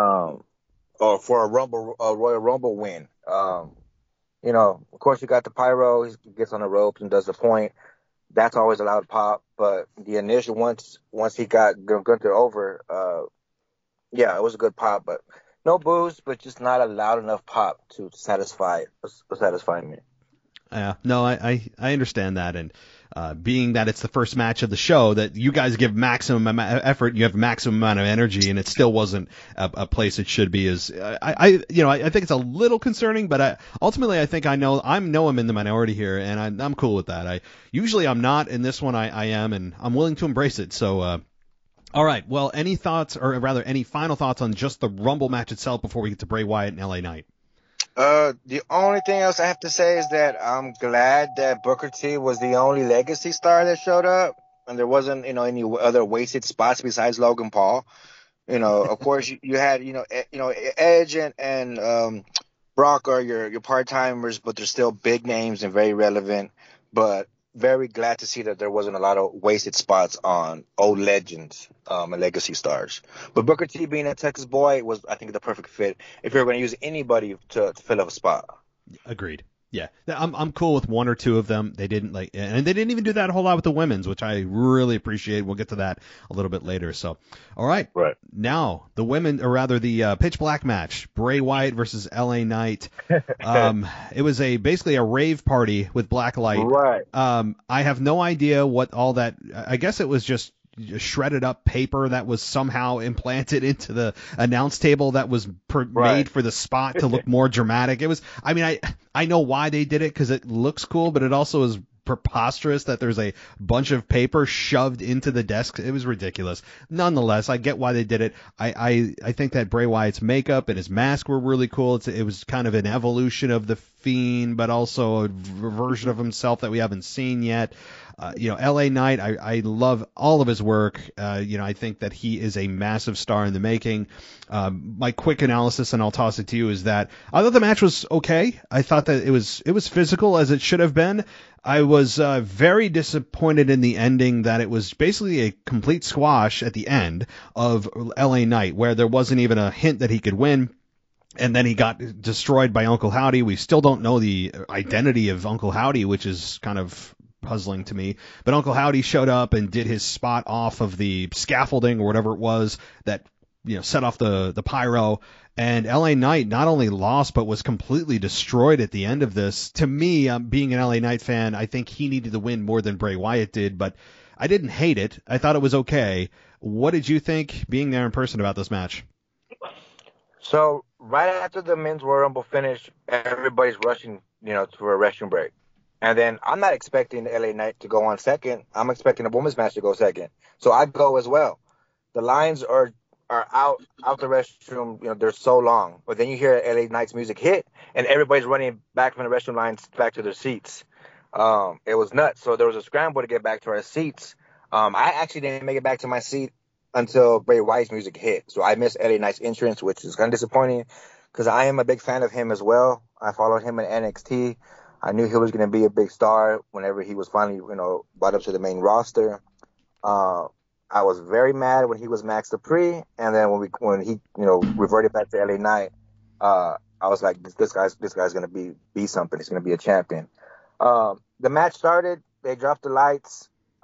Or for a Royal Rumble win. Of course you got the pyro. He gets on the ropes and does the point. That's always a loud pop. But the initial once he got Gunther over, it was a good pop, but. No boos, but just not a loud enough pop to satisfy me. Yeah, no, I understand that, and being that it's the first match of the show, that you guys give maximum effort, you have maximum amount of energy, and it still wasn't a place it should be. I think it's a little concerning, but ultimately I think I know I'm in the minority here, and I'm cool with that. Usually I'm not. In this one I am, and I'm willing to embrace it. So. All right. Well, any thoughts, or rather, any final thoughts on just the Rumble match itself before we get to Bray Wyatt and LA Knight? The only thing else I have to say is that I'm glad that Booker T was the only legacy star that showed up. and there wasn't, any other wasted spots besides Logan Paul. Of course, you had, Edge and Brock are your part-timers, but they're still big names and very relevant. But very glad to see that there wasn't a lot of wasted spots on old legends and legacy stars. But Booker T being a Texas boy was, I think, the perfect fit if you're going to use anybody to fill up a spot. Agreed. Yeah, I'm cool with one or two of them. They didn't and they didn't even do that a whole lot with the women's, which I really appreciate. We'll get to that a little bit later. So, all right. Now the women, or rather the pitch black match, Bray Wyatt versus LA Knight. It was basically a rave party with black light. Right. I have no idea what all that. I guess it was just shredded up paper that was somehow implanted into the announce table that was made for the spot to look more dramatic. It was, I know why they did it because it looks cool, but it also is preposterous that there's a bunch of paper shoved into the desk. It was ridiculous. Nonetheless, I get why they did it. I think that Bray Wyatt's makeup and his mask were really cool. It was kind of an evolution of the Fiend, but also a version of himself that we haven't seen yet. LA Knight, I love all of his work. I think that he is a massive star in the making. My quick analysis, and I'll toss it to you, is that I thought the match was okay. I thought that it was physical as it should have been. I was very disappointed in the ending, that it was basically a complete squash at the end of LA Knight, where there wasn't even a hint that he could win. And then he got destroyed by Uncle Howdy. We still don't know the identity of Uncle Howdy, which is kind of puzzling to me. But Uncle Howdy showed up and did his spot off of the scaffolding or whatever it was that set off the pyro. And LA Knight not only lost, but was completely destroyed at the end of this. To me, being an LA Knight fan, I think he needed to win more than Bray Wyatt did. But I didn't hate it. I thought it was okay. What did you think, being there in person, about this match? So right after the men's Royal Rumble finished, everybody's rushing, for a restroom break. And then I'm not expecting the LA Knight to go on second. I'm expecting the women's match to go second. So I go as well. The lines are out the restroom, they're so long. But then you hear LA Knight's music hit, and everybody's running back from the restroom lines back to their seats. It was nuts. So there was a scramble to get back to our seats. I actually didn't make it back to my seat until Bray Wyatt's music hit. So I missed LA Knight's entrance, which is kind of disappointing because I am a big fan of him as well. I followed him in NXT. I knew he was going to be a big star whenever he was finally, brought up to the main roster. I was very mad when he was Max Dupree, and then when he reverted back to LA Knight, I was like, this guy's going to be something. He's going to be a champion. The match started. They dropped the lights.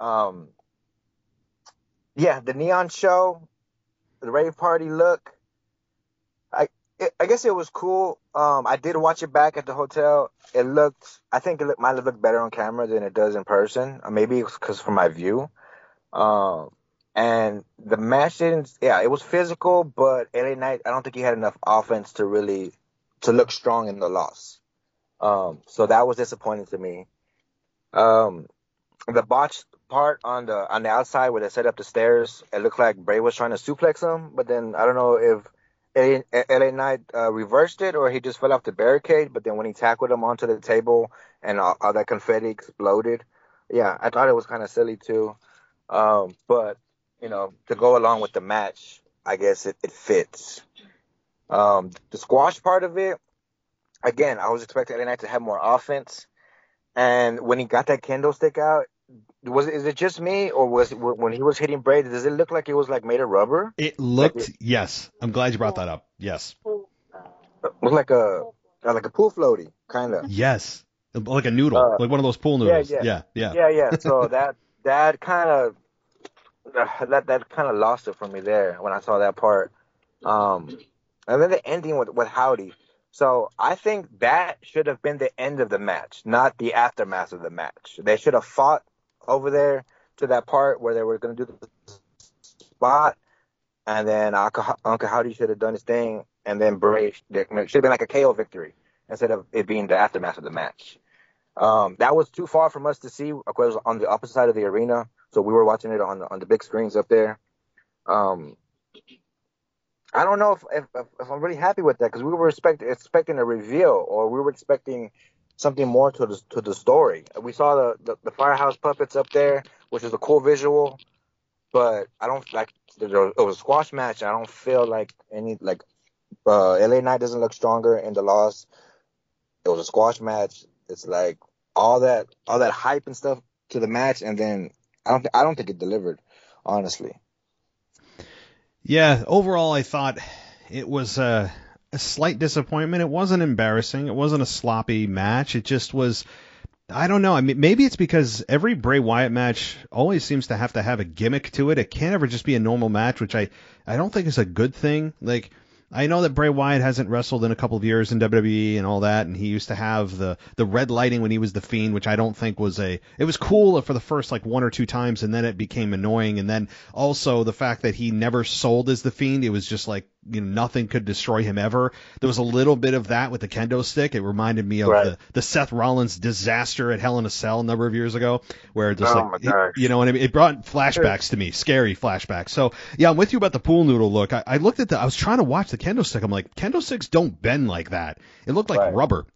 The neon show, the rave party look. I guess it was cool. I did watch it back at the hotel. I think it might have looked better on camera than it does in person. Maybe it's because from my view. And the match it was physical, but LA Knight, I don't think he had enough offense to look strong in the loss. So that was disappointing to me. The botched part on the outside where they set up the stairs, it looked like Bray was trying to suplex him, but then I don't know if LA Knight reversed it or he just fell off the barricade, but then when he tackled him onto the table and all that confetti exploded. Yeah, I thought it was kind of silly too. But, to go along with the match, I guess it fits. The squash part of it, again, I was expecting LA Knight to have more offense. And when he got that kendo stick out, is it just me, or when he was hitting Bray, does it look like it was like made of rubber? It looked, yes. I'm glad you brought that up. Yes. It was like a pool floaty, kind of. Yes. Like a noodle, like one of those pool noodles. Yeah. So that kind of lost it for me there when I saw that part. And then the ending with Howdy. So I think that should have been the end of the match, not the aftermath of the match. They should have fought over there to that part where they were going to do the spot, and then Uncle Howdy should have done his thing, and then Bray should have been like a KO victory instead of it being the aftermath of the match. That was too far from us to see. Of course, it was on the opposite side of the arena, so we were watching it on the big screens up there. I don't know if I'm really happy with that, because we were expecting a reveal, or we were expecting something more to the story. We saw the Firehouse puppets up there, which is a cool visual, but I don't like. It was a squash match. I don't feel like any LA Knight doesn't look stronger in the loss. It was a squash match. It's like all that hype and stuff to the match, and then I don't think it delivered, honestly. Yeah, overall I thought it was a slight disappointment. It wasn't embarrassing. It wasn't a sloppy match. It just was. I don't know. I mean, maybe it's because every Bray Wyatt match always seems to have a gimmick to it. It can't ever just be a normal match, which I don't think is a good thing. Like, I know that Bray Wyatt hasn't wrestled in a couple of years in WWE and all that, and he used to have the red lighting when he was the Fiend, which I don't think was it was cool for the first like one or two times, and then it became annoying. And then also the fact that he never sold as the Fiend, it was just like, nothing could destroy him ever. There was a little bit of that with the kendo stick. It reminded me of the Seth Rollins disaster at Hell in a Cell a number of years ago, where just it brought flashbacks to me, scary flashbacks. So yeah, I'm with you about the pool noodle look. I looked at I was trying to watch the kendo stick. I'm like, kendo sticks don't bend like that. It looked like rubber.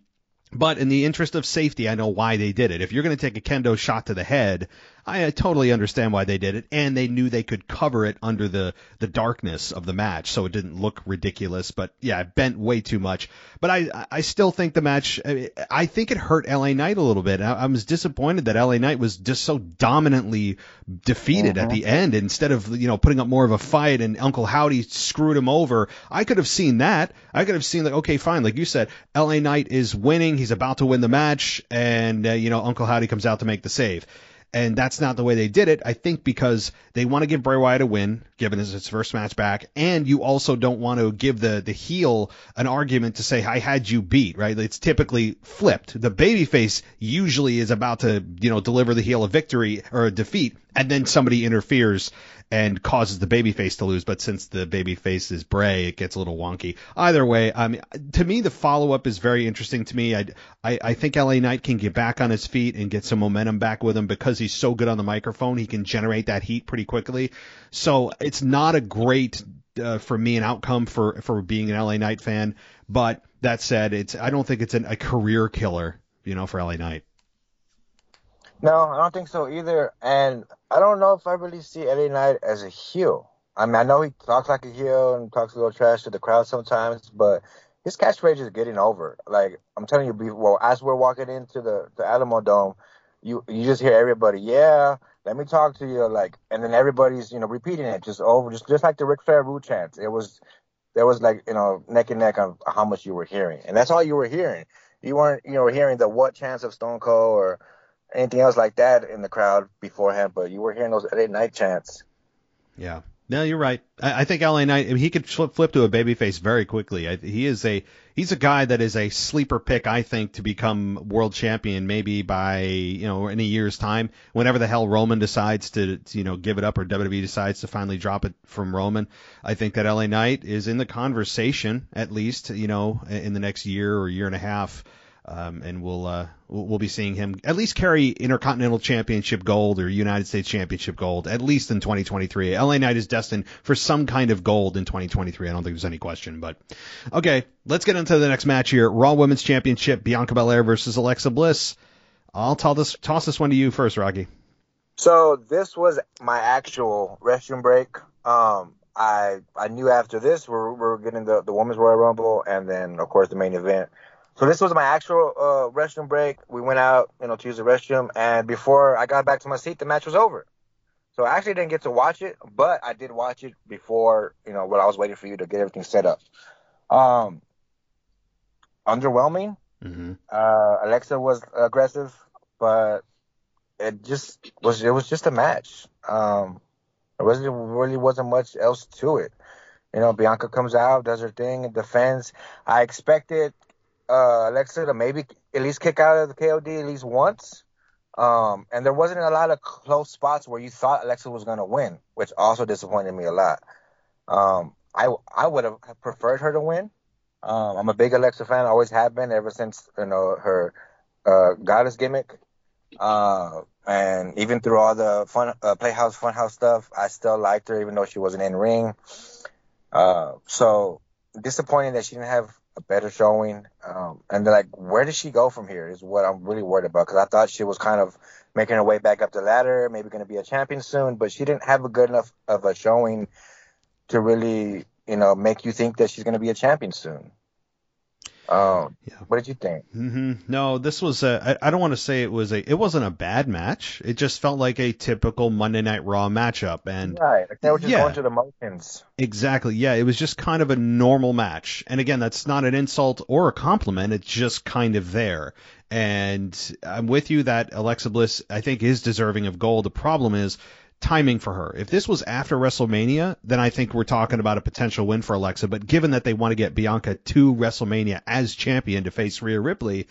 But in the interest of safety, I know why they did it. If you're going to take a kendo shot to the head, I totally understand why they did it, and they knew they could cover it under the darkness of the match, so it didn't look ridiculous. But yeah, it bent way too much. But I still think the match, I think it hurt LA Knight a little bit. I was disappointed that LA Knight was just so dominantly defeated at the end, instead of putting up more of a fight, and Uncle Howdy screwed him over. I could have seen that. I could have seen like, okay, fine, like you said, LA Knight is winning, he's about to win the match, and Uncle Howdy comes out to make the save. And that's not the way they did it, I think, because they want to give Bray Wyatt a win, given it's his first match back, and you also don't want to give the heel an argument to say, I had you beat, right? It's typically flipped. The babyface usually is about to, deliver the heel a victory or a defeat, and then somebody interferes and causes the babyface to lose. But since the babyface is Bray, it gets a little wonky. Either way, to me, the follow-up is very interesting to me. I think LA Knight can get back on his feet and get some momentum back with him because he's so good on the microphone. He can generate that heat pretty quickly. So it's not a great, for me, an outcome for being an LA Knight fan. But that said, I don't think it's a career killer, for LA Knight. No, I don't think so either. And I don't know if I really see LA Knight as a heel. I mean, I know he talks like a heel and talks a little trash to the crowd sometimes, but his catchphrase is getting over. Like, I'm telling you, as we're walking into the Alamo Dome, you just hear everybody, yeah, let me talk to you, like, and then everybody's, repeating it just over, just like the Ric Flair Rue chants. There was like, neck and neck on how much you were hearing. And that's all you were hearing. You weren't, hearing the what chants of Stone Cold or anything else like that in the crowd beforehand, but you were hearing those LA Knight chants. Yeah. No, you're right. I think LA Knight, he could flip to a babyface very quickly. He's a guy that is a sleeper pick, I think, to become world champion maybe by, in a year's time, whenever the hell Roman decides to give it up, or WWE decides to finally drop it from Roman. I think that LA Knight is in the conversation, at least, in the next year or year and a half. And we'll be seeing him at least carry Intercontinental Championship gold or United States Championship gold, at least in 2023. LA Knight is destined for some kind of gold in 2023. I don't think there's any question. But okay, let's get into the next match here. Raw Women's Championship, Bianca Belair versus Alexa Bliss. I'll toss this one to you first, Rocky. So this was my actual restroom break. I knew after this we're getting the Women's Royal Rumble, and then of course the main event. So this was my actual restroom break. We went out, to use the restroom, and before I got back to my seat, the match was over. So I actually didn't get to watch it, but I did watch it before, while I was waiting for you to get everything set up. Underwhelming. Mm-hmm. Alexa was aggressive, but it was just a match. Really wasn't much else to it. Bianca comes out, does her thing, and defends. I expected Alexa to maybe at least kick out of the KOD at least once. And there wasn't a lot of close spots where you thought Alexa was going to win, which also disappointed me a lot. I would have preferred her to win. I'm a big Alexa fan, always have been ever since, her goddess gimmick. And even through all the Playhouse Funhouse stuff, I still liked her even though she wasn't in ring. So disappointing that she didn't have a better showing. And then, like, where does she go from here is what I'm really worried about, because I thought she was kind of making her way back up the ladder, maybe going to be a champion soon, but she didn't have a good enough of a showing to really, make you think that she's going to be a champion soon. What did you think? No, this was I don't want to say it wasn't a bad match. It just felt like a typical Monday Night Raw matchup, and right, like they were just going through the motions. Exactly. Yeah, it was just kind of a normal match. And again, that's not an insult or a compliment. It's just kind of there. And I'm with you that Alexa Bliss, I think, is deserving of gold. The problem is timing for her. If this was after WrestleMania, then I think we're talking about a potential win for Alexa. But given that they want to get Bianca to WrestleMania as champion to face Rhea Ripley,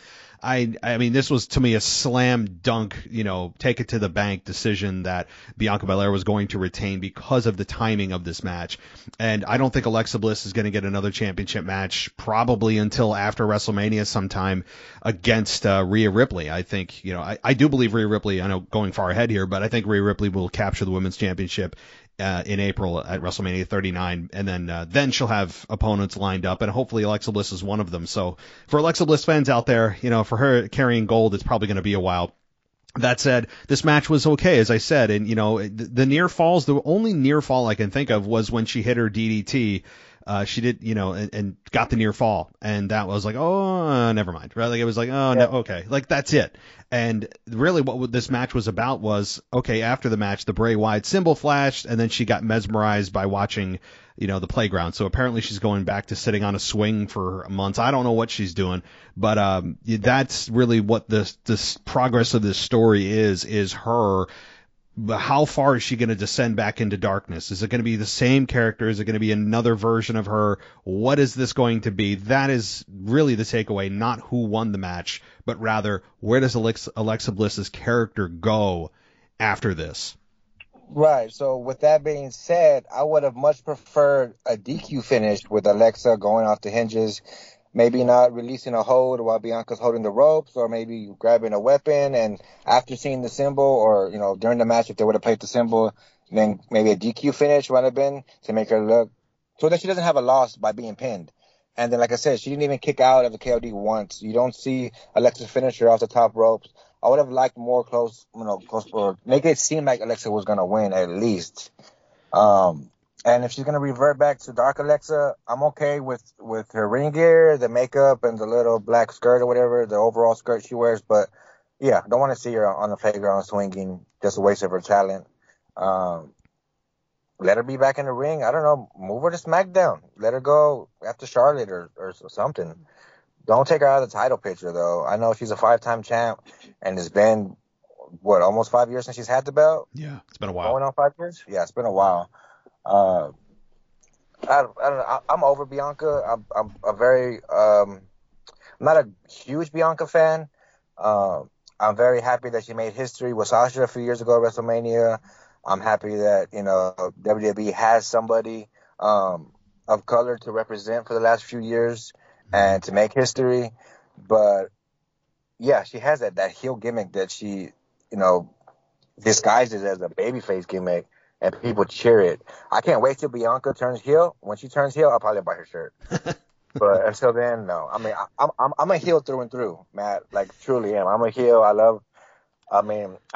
I mean, this was to me a slam dunk, take it to the bank decision that Bianca Belair was going to retain because of the timing of this match. And I don't think Alexa Bliss is going to get another championship match probably until after WrestleMania sometime against Rhea Ripley. I think, I do believe Rhea Ripley, I know going far ahead here, but I think Rhea Ripley will capture the women's championship in April at WrestleMania 39, and then she'll have opponents lined up, and hopefully Alexa Bliss is one of them. So for Alexa Bliss fans out there, for her carrying gold, it's probably going to be a while. That said, this match was okay, as I said, and the near falls, the only near fall I can think of was when she hit her DDT. She did, and got the near fall, and that was like, oh, never mind. Right? Like it was like, oh, no, okay, like that's it. And really, what this match was about was, okay, after the match, the Bray Wyatt symbol flashed, and then she got mesmerized by watching, the playground. So apparently, she's going back to sitting on a swing for months. I don't know what she's doing, but that's really what this progress of this story is her. But how far is she going to descend back into darkness? Is it going to be the same character? Is it going to be another version of her? What is this going to be? That is really the takeaway, not who won the match, but rather where does Alexa Bliss's character go after this? Right. So with that being said, I would have much preferred a DQ finish with Alexa going off the hinges, maybe not releasing a hold while Bianca's holding the ropes, or maybe grabbing a weapon, and after seeing the symbol, or, during the match, if they would have played the symbol, then maybe a DQ finish would have been to make her look so that she doesn't have a loss by being pinned. And then, like I said, she didn't even kick out of the KOD once. You don't see Alexa finish her off the top ropes. I would have liked more close, or make it seem like Alexa was going to win at least. And if she's going to revert back to Dark Alexa, I'm okay with her ring gear, the makeup, and the little black skirt or whatever, the overall skirt she wears. But, yeah, don't want to see her on the playground swinging. Just a waste of her talent. Let her be back in the ring. I don't know. Move her to SmackDown. Let her go after Charlotte or something. Don't take her out of the title picture, though. I know she's a 5-time champ, and it's been, almost 5 years since she's had the belt? Yeah, it's been a while. Going on 5 years? Yeah, it's been a while. I don't know. I'm over Bianca. I'm not a huge Bianca fan. I'm very happy that she made history with Sasha a few years ago at WrestleMania. I'm happy that, WWE has somebody of color to represent for the last few years and to make history. But, yeah, she has that heel gimmick that she, disguises as a babyface gimmick, and people cheer it. I can't wait till Bianca turns heel. When she turns heel, I'll probably buy her shirt. But until then, no. I mean, I'm a heel through and through, Matt. Like, truly am. I'm a heel. I'm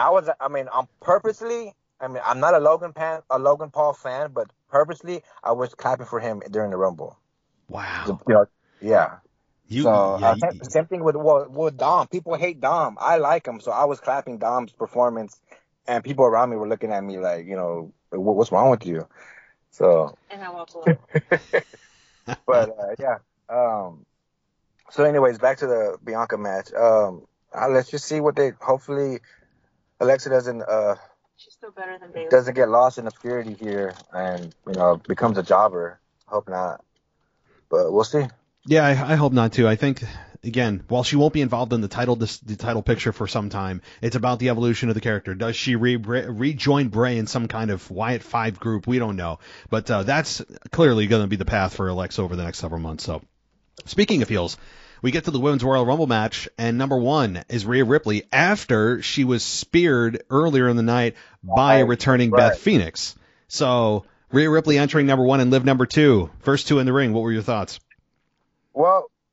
not a Logan Paul fan, but purposely, I was clapping for him during the Rumble. Wow. Yeah. Same thing with Dom. People hate Dom. I like him, so I was clapping Dom's performance. And people around me were looking at me like, what's wrong with you? So. And I walk away. But, yeah. So, anyways, back to the Bianca match. Let's just see hopefully, Alexa doesn't, she's still better than Bayley. Doesn't get lost in obscurity here and, becomes a jobber. Hope not. But we'll see. Yeah, I hope not too. I think, again, while she won't be involved in the title picture for some time, it's about the evolution of the character. Does she rejoin Bray in some kind of Wyatt 5 group? We don't know. But that's clearly going to be the path for Alexa over the next several months. So, speaking of heels, we get to the Women's Royal Rumble match, and number one is Rhea Ripley after she was speared earlier in the night by returning Beth Phoenix. So, Rhea Ripley entering number one and Liv number two. First two in the ring. What were your thoughts? Well,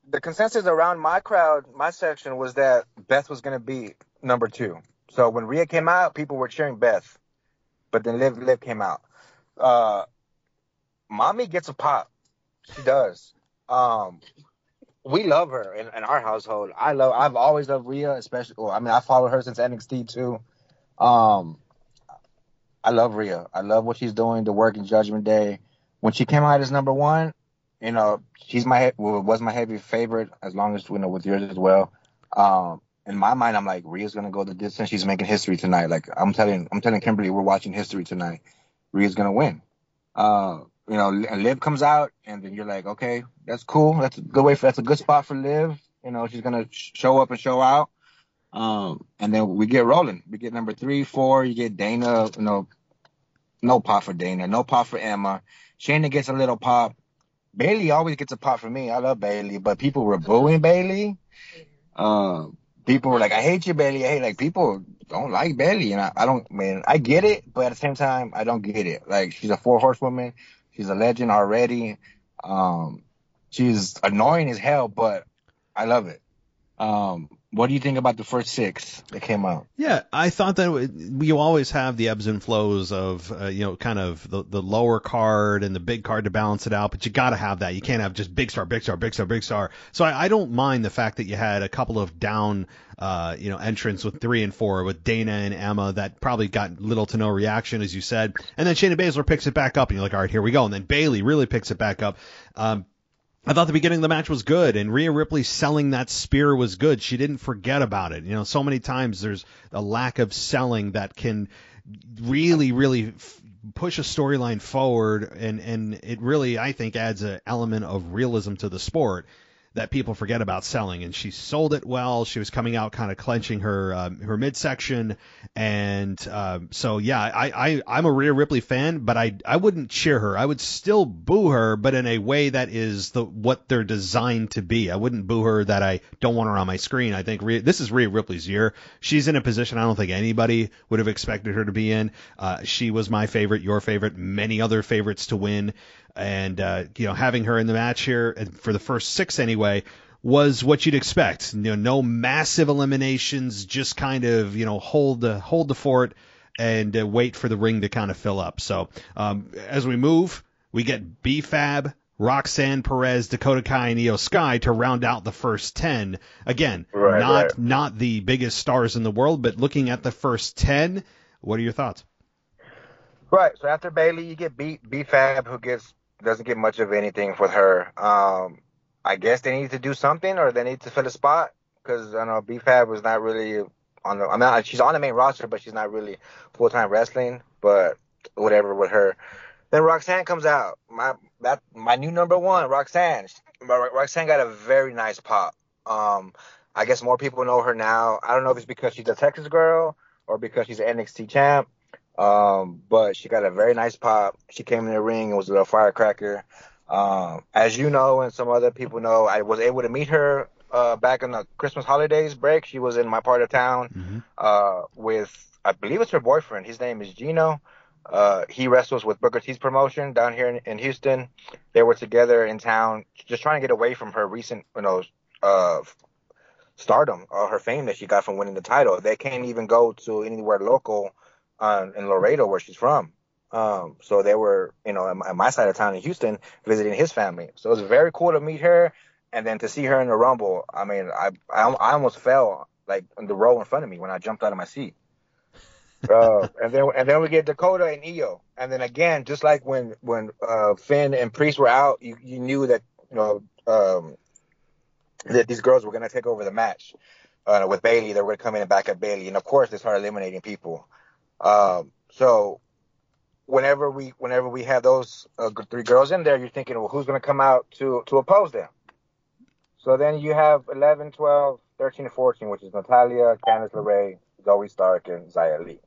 the consensus around my crowd, my section, was that Beth was going to be number 2. So when Rhea came out, people were cheering Beth. But then Liv came out. Mommy gets a pop. She does. We love her in our household. I've always loved Rhea, especially. Well, I mean, I followed her since NXT too. I love Rhea. I love what she's doing to work in Judgment Day. When she came out as number 1, you know, was my heavy favorite, as long as, you know, with yours as well. In my mind, I'm like, Rhea's gonna go the distance. She's making history tonight. Like I'm telling Kimberly, we're watching history tonight. Rhea's gonna win. You know, Liv comes out, and then you're like, okay, that's cool. That's a good spot for Liv. You know, she's gonna show up and show out. And then we get rolling. We get number 3, 4. You get Dana. You know, no pop for Dana. No pop for Emma. Shayna gets a little pop. Bayley always gets a pop for me. I love Bayley, but people were booing Bayley. People were like, I hate you, Bayley. Like, people don't like Bayley. And I get it, but at the same time, I don't get it. Like, she's a 4-horsewoman. She's a legend already. She's annoying as hell, but I love it. What do you think about the first 6 that came out? Yeah, I thought that you always have the ebbs and flows of, you know, kind of the lower card and the big card to balance it out, but you got to have that. You can't have just big star, big star, big star, big star. So I don't mind the fact that you had a couple of down, you know, entrants with 3 and 4 with Dana and Emma that probably got little to no reaction, as you said. And then Shayna Baszler picks it back up, and you're like, all right, here we go. And then Bayley really picks it back up. I thought the beginning of the match was good, and Rhea Ripley selling that spear was good. She didn't forget about it. You know, so many times there's a lack of selling that can really, really push a storyline forward, and it really, I think, adds an element of realism to the sport that people forget about selling. And she sold it well. She was coming out kind of clenching her midsection, and so yeah, I'm a Rhea Ripley fan, but I wouldn't cheer her. I would still boo her, but in a way that is what they're designed to be. I wouldn't boo her that I don't want her on my screen. I think this is Rhea Ripley's year. She's in a position I don't think anybody would have expected her to be in. She was my favorite, your favorite, many other favorites to win. And, you know, having her in the match here for the first 6 anyway was what you'd expect. You know, no massive eliminations, just kind of, you know, hold the fort and wait for the ring to kind of fill up. So as we move, we get B-Fab, Roxanne Perez, Dakota Kai, and Io Sky to round out the first 10. Again, not the biggest stars in the world, but looking at the first 10, what are your thoughts? Right. So after Bayley, you get B-Fab, who doesn't get much of anything with her. I guess they need to do something, or they need to fill a spot, because I know B-Fab was not really she's on the main roster, but she's not really full-time wrestling, but whatever with her. Then Roxanne comes out. My new number 1, Roxanne. Roxanne got a very nice pop. I guess more people know her now. I don't know if it's because she's a Texas girl or because she's an NXT champ. But she got a very nice pop. She came in the ring and was a little firecracker. As you know, and some other people know, I was able to meet her back in the Christmas holidays break. She was in my part of town with, I believe it's her boyfriend. His name is Gino. He wrestles with Booker T's promotion down here in Houston. They were together in town, just trying to get away from her recent, stardom or her fame that she got from winning the title. They can't even go to anywhere local in Laredo, where she's from. So they were, at my side of town in Houston, visiting his family. So it was very cool to meet her, and then to see her in the Rumble. I mean, I almost fell like in the row in front of me when I jumped out of my seat. And then we get Dakota and Io, and then again, just like when Finn and Priest were out, you knew that that these girls were going to take over the match with Bayley. They were going to come in and back up Bayley, and of course they started eliminating people. So whenever we have those 3 girls in there, you're thinking, well, who's going to come out to oppose them? So then you have 11, 12, 13, and 14, which is Natalya, Candice LeRae, Zoe Stark, and Xia Li.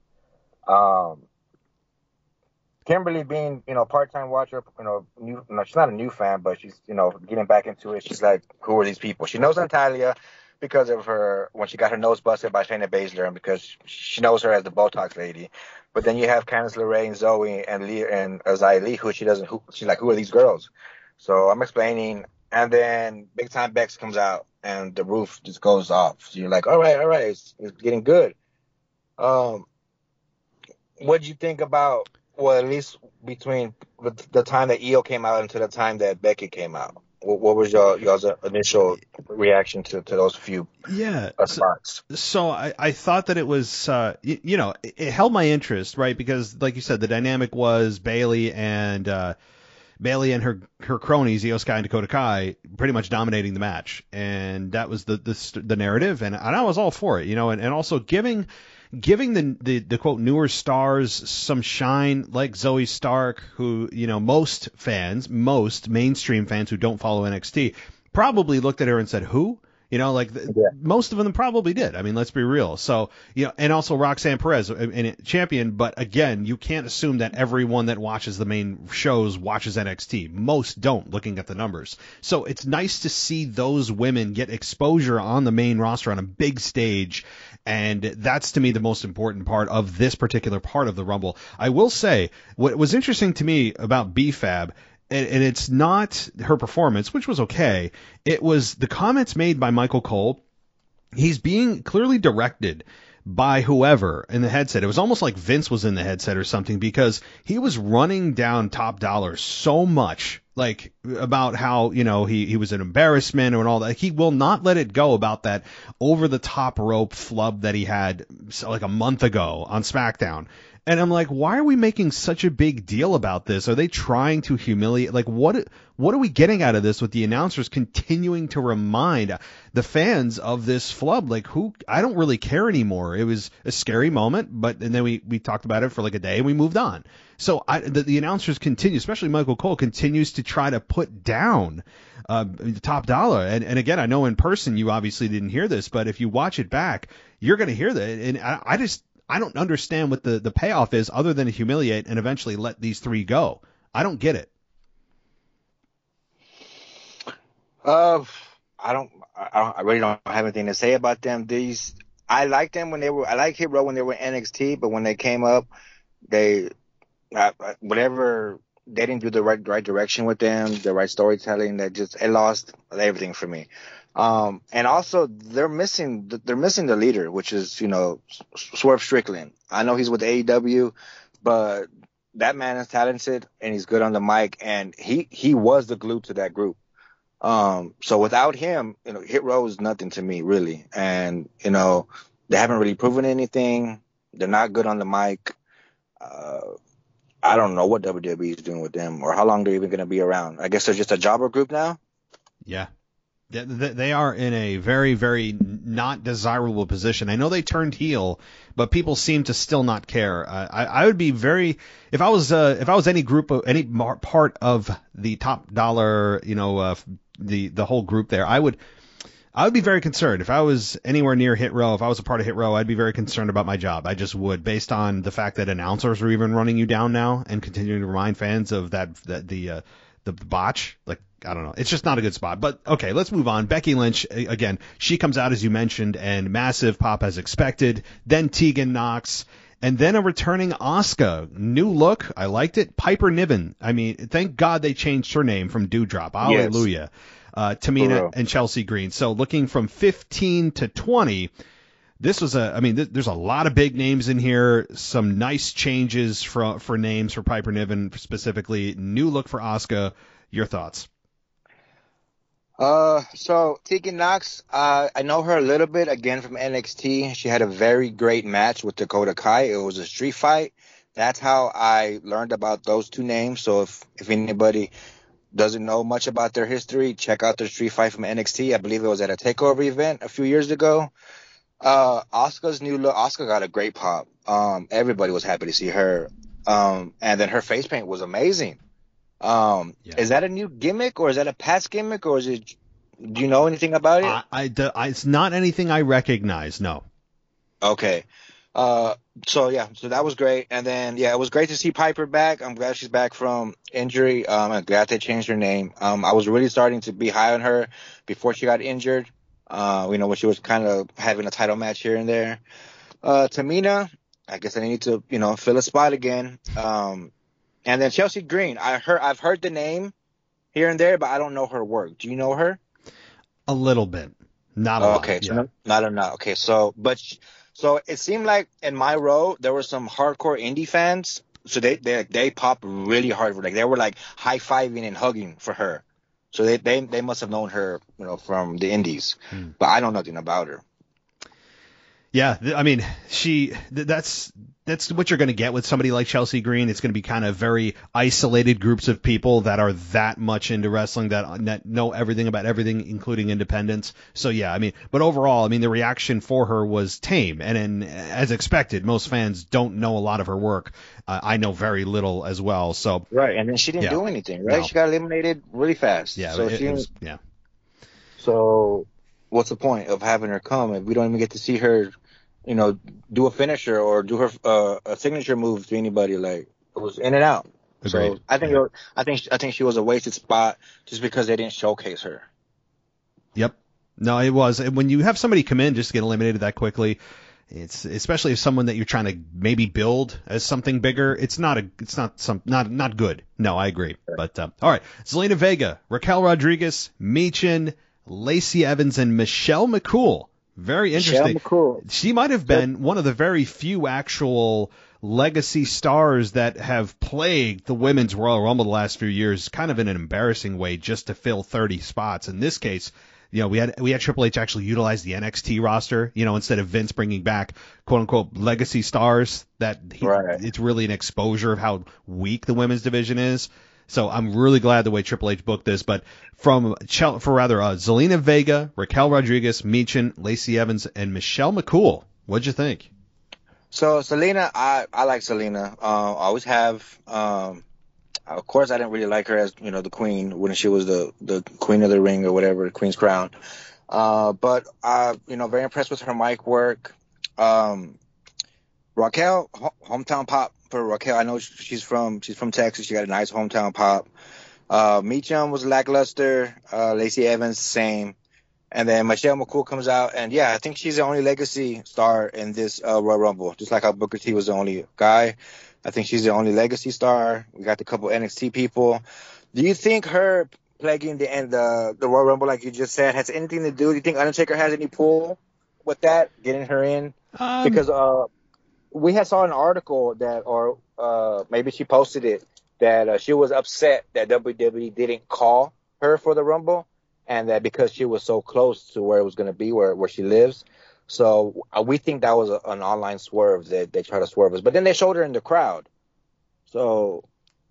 Kimberly being, part-time watcher, she's not a new fan, but she's, getting back into it. She's like, who are these people? She knows Natalya because of her, when she got her nose busted by Shayna Baszler, and because she knows her as the Botox lady. But then you have Candice LeRae and Zoe and Xia Li, she's like, who are these girls? So I'm explaining, And then Big Time Bex comes out and the roof just goes off. So you're like, all right, it's getting good. What'd you think about, well, at least between the time that Io came out and to the time that Becky came out? What was y'all's initial reaction to those few spots? So I thought that it was, it held my interest, right? Because, like you said, the dynamic was Bayley and her cronies, Io Sky and Dakota Kai, pretty much dominating the match, and that was the narrative, and I was all for it, and also giving the quote newer stars some shine, like Zoe Stark, who most mainstream fans who don't follow NXT probably looked at her and said, who? Most of them probably did. I mean, let's be real. So, and also Roxanne Perez, champion. But again, you can't assume that everyone that watches the main shows watches NXT. Most don't, looking at the numbers. So it's nice to see those women get exposure on the main roster on a big stage. And that's, to me, the most important part of this particular part of the Rumble. I will say, what was interesting to me about B-Fab, and it's not her performance, which was okay. It was the comments made by Michael Cole. He's being clearly directed by whoever in the headset. It was almost like Vince was in the headset or something, because he was running down Top Dollar so much, like about how, he was an embarrassment and all that. He will not let it go about that over the top rope flub that he had like a month ago on SmackDown. And I'm like, why are we making such a big deal about this? Are they trying to humiliate? Like, what are we getting out of this with the announcers continuing to remind the fans of this flub? Like, I don't really care anymore. It was a scary moment, and then we talked about it for like a day and we moved on. So the announcers continue, especially Michael Cole, continues to try to put down Top Dollar. And again, I know in person you obviously didn't hear this, but if you watch it back, you're going to hear that. And I don't understand what the payoff is, other than to humiliate and eventually let these three go. I don't get it. I really don't have anything to say about them. I like them I like Hit Row when they were NXT, but when they came up, they didn't do the right direction with them, the right storytelling. It lost everything for me. And also they're missing the leader, which is, Swerve Strickland. I know he's with AEW, but that man is talented and he's good on the mic, and he was the glue to that group. So without him, Hit Row is nothing to me, really. And, they haven't really proven anything. They're not good on the mic. I don't know what WWE is doing with them or how long they're even going to be around. I guess they're just a jobber group now. Yeah. They are in a very, very not desirable position. I know they turned heel, but people seem to still not care. I would be very, if I was any group of any part of the Top Dollar, the whole group there, I would be very concerned. If I was anywhere near Hit Row, if I was a part of Hit Row, I'd be very concerned about my job. I just would, based on the fact that announcers are even running you down now and continuing to remind fans of the botch. Like, I don't know. It's just not a good spot. But okay, let's move on. Becky Lynch, again, she comes out, as you mentioned, and massive pop as expected. Then Tegan Nox, and then a returning Asuka. New look. I liked it. Piper Niven. I mean, thank God they changed her name from Dewdrop. Hallelujah. Yes. Tamina and Chelsea Green. So looking from 15 to 20, this was there's a lot of big names in here. Some nice changes for names for Piper Niven specifically. New look for Asuka. Your thoughts? So Tegan Nox, I know her a little bit, again, from NXT. She had a very great match with Dakota Kai. It was a street fight. That's how I learned about those two names. So if anybody doesn't know much about their history, check out their street fight from NXT. I believe it was at a TakeOver event a few years ago. Asuka's new look, Asuka got a great pop. Everybody was happy to see her. And then her face paint was amazing. Is that a new gimmick, or is that a past gimmick, or do you know anything about it? It's not anything I recognize, no. Okay. So that was great. And then, it was great to see Piper back. I'm glad she's back from injury. I'm glad they changed her name. I was really starting to be high on her before she got injured. When she was kind of having a title match here and there. Tamina, I guess I need to, fill a spot again. And then Chelsea Green, I've heard the name, here and there, but I don't know her work. Do you know her? A little bit, not a lot. Okay, so yeah. not enough. Okay, so it seemed like in my row there were some hardcore indie fans. So they popped really hard. Like they were like high fiving and hugging for her. So they must have known her, from the indies. But I know nothing about her. Yeah, I mean, that's what you're going to get with somebody like Chelsea Green. It's going to be kind of very isolated groups of people that are that much into wrestling that know everything about everything, including independents. So yeah, I mean, but overall, I mean, the reaction for her was tame, and as expected, most fans don't know a lot of her work. I know very little as well. So right, and then she didn't do anything. Right, no. She got eliminated really fast. Yeah, so yeah. So what's the point of having her come if we don't even get to see her? Do a finisher or do her a signature move to anybody? Like it was in and out. Agreed. So I think she was a wasted spot just because they didn't showcase her. Yep. No, it was. When you have somebody come in just to get eliminated that quickly, it's especially if someone that you're trying to maybe build as something bigger. It's not good. No, I agree. But all right, Zelina Vega, Raquel Rodriguez, Michin, Lacey Evans, and Michelle McCool. Very interesting. She might have been one of the very few actual legacy stars that have plagued the women's Royal Rumble the last few years, kind of in an embarrassing way, just to fill 30 spots. In this case, we had Triple H actually utilize the NXT roster, instead of Vince bringing back quote unquote legacy stars. It's really an exposure of how weak the women's division is. So I'm really glad the way Triple H booked this. But Zelina Vega, Raquel Rodriguez, Michin, Lacey Evans, and Michelle McCool. What'd you think? So Zelina, I like Zelina. I always have. Of course, I didn't really like her as the queen when she was the queen of the ring or whatever, Queen's Crown. But very impressed with her mic work. Raquel, hometown pop. For Raquel, I know she's from Texas. She got a nice hometown pop. Michin was lackluster. Lacey Evans, same. And then Michelle McCool comes out, and I think she's the only legacy star in this Royal Rumble. Just like how Booker T was the only guy, I think she's the only legacy star. We got a couple NXT people. Do you think her plaguing the Royal Rumble, like you just said, has anything to do? Do you think Undertaker has any pull with that, getting her in? Because we had saw an article or maybe she posted it, that she was upset that WWE didn't call her for the Rumble, and that because she was so close to where it was going to be, where she lives. So we think that was an online swerve that they tried to swerve us. But then they showed her in the crowd. So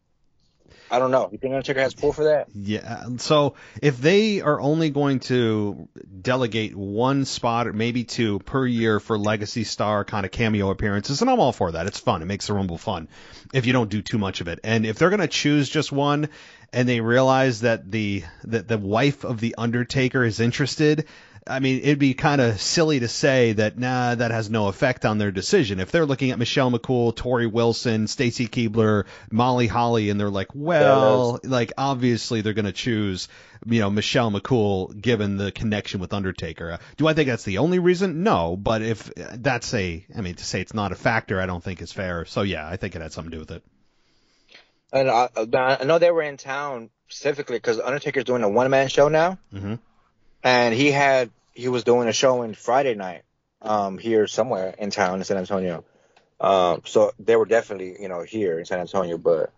I don't know. You think Undertaker has pull for that? Yeah. So if they are only going to delegate one spot or maybe two per year for legacy star kind of cameo appearances, and I'm all for that. It's fun. It makes the Rumble fun if you don't do too much of it. And if they're going to choose just one and they realize that the wife of the Undertaker is interested, I mean, it'd be kind of silly to say that, that has no effect on their decision. If they're looking at Michelle McCool, Tori Wilson, Stacy Keibler, Molly Holly, and they're like, obviously they're going to choose, Michelle McCool given the connection with Undertaker. Do I think that's the only reason? No, but if that's to say it's not a factor, I don't think is fair. So yeah, I think it had something to do with it. And I know they were in town specifically because Undertaker's doing a one-man show now. Mm-hmm. And he was doing a show on Friday night here somewhere in town in San Antonio. So they were definitely, here in San Antonio. But,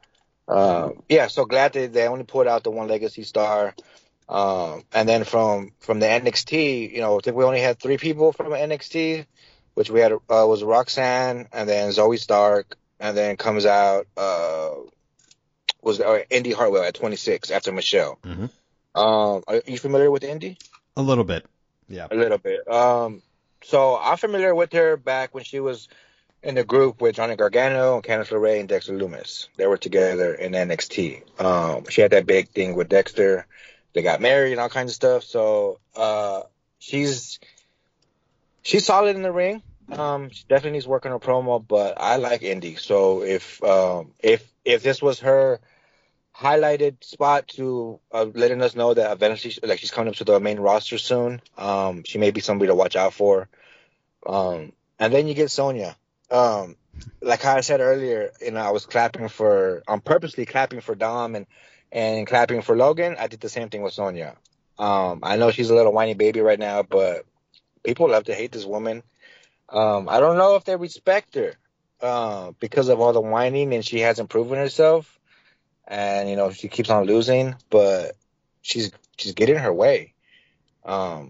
so glad that they only pulled out the one legacy star. And then from the NXT, I think we only had 3 people from NXT, which we had was Roxanne, and then Zoe Stark, and then comes out was Indy Hartwell at 26 after Michelle. Mm-hmm. Are you familiar with Indy? A little bit. Yeah. A little bit. So I'm familiar with her back when she was in the group with Johnny Gargano and Candice LeRae and Dexter Lumis. They were together in NXT. She had that big thing with Dexter. They got married and all kinds of stuff. So she's solid in the ring. She definitely needs work on her promo, but I like Indy. So if this was her highlighted spot to letting us know that eventually she's coming up to the main roster soon, she may be somebody to watch out for. And then you get Sonya. Like I said earlier, I was I'm purposely clapping for Dom and and clapping for Logan, I did the same thing with Sonya. I know she's a little whiny baby right now, but people love to hate this woman. I don't know if they respect her because of all the whining, and she hasn't proven herself. And, you know, she keeps on losing, but she's getting her way. I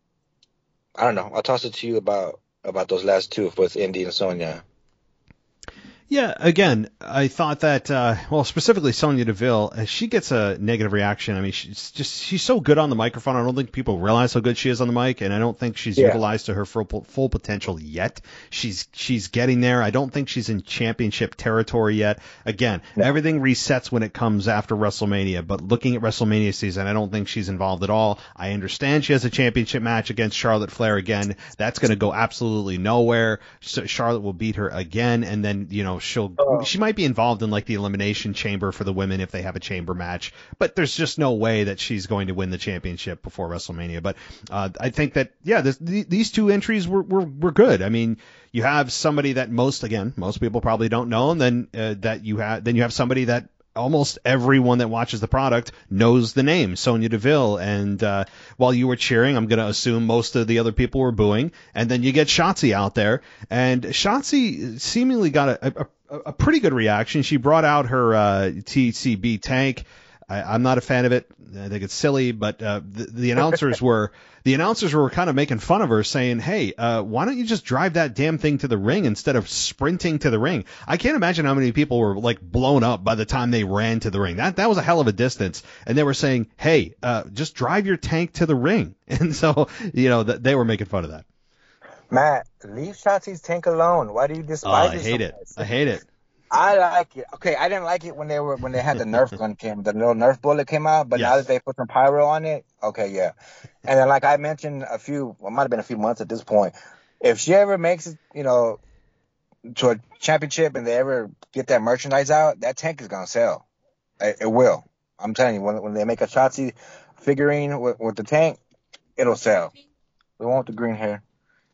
don't know. I'll toss it to you about those last two with Indy and Sonya. Yeah, again, I thought that, specifically Sonya Deville, she gets a negative reaction. I mean, she's so good on the microphone. I don't think people realize how good she is on the mic, and I don't think she's utilized to her full potential yet. She's getting there. I don't think she's in championship territory yet. Again, everything resets when it comes after WrestleMania, but looking at WrestleMania season, I don't think she's involved at all. I understand she has a championship match against Charlotte Flair again. That's going to go absolutely nowhere. So Charlotte will beat her again, and then, you know, she might be involved in like the elimination chamber for the women if they have a chamber match, but there's just no way that she's going to win the championship before WrestleMania. But I think that these two entries were good. I mean, you have somebody that most people probably don't know, and then you have somebody that almost everyone that watches the product knows the name, Sonya Deville. And while you were cheering, I'm going to assume most of the other people were booing. And then you get Shotzi out there, and Shotzi seemingly got a pretty good reaction. She brought out her TCB tank. I'm not a fan of it. I think it's silly, but the announcers were kind of making fun of her, saying, "Hey, why don't you just drive that damn thing to the ring instead of sprinting to the ring?" I can't imagine how many people were like blown up by the time they ran to the ring. That was a hell of a distance, and they were saying, "Hey, just drive your tank to the ring." And so, you know, they were making fun of that. Matt, leave Shotzi's tank alone. Why do you despise it? I hate it. I like it. Okay, I didn't like it when they had the Nerf gun the little Nerf bullet came out, but now that they put some pyro on it, okay, yeah. And then, like I mentioned might have been a few months at this point, if she ever makes it, you know, to a championship and they ever get that merchandise out, that tank is gonna sell. It will. I'm telling you, when they make a Shotzi figurine with the tank, it'll sell. We want the green hair.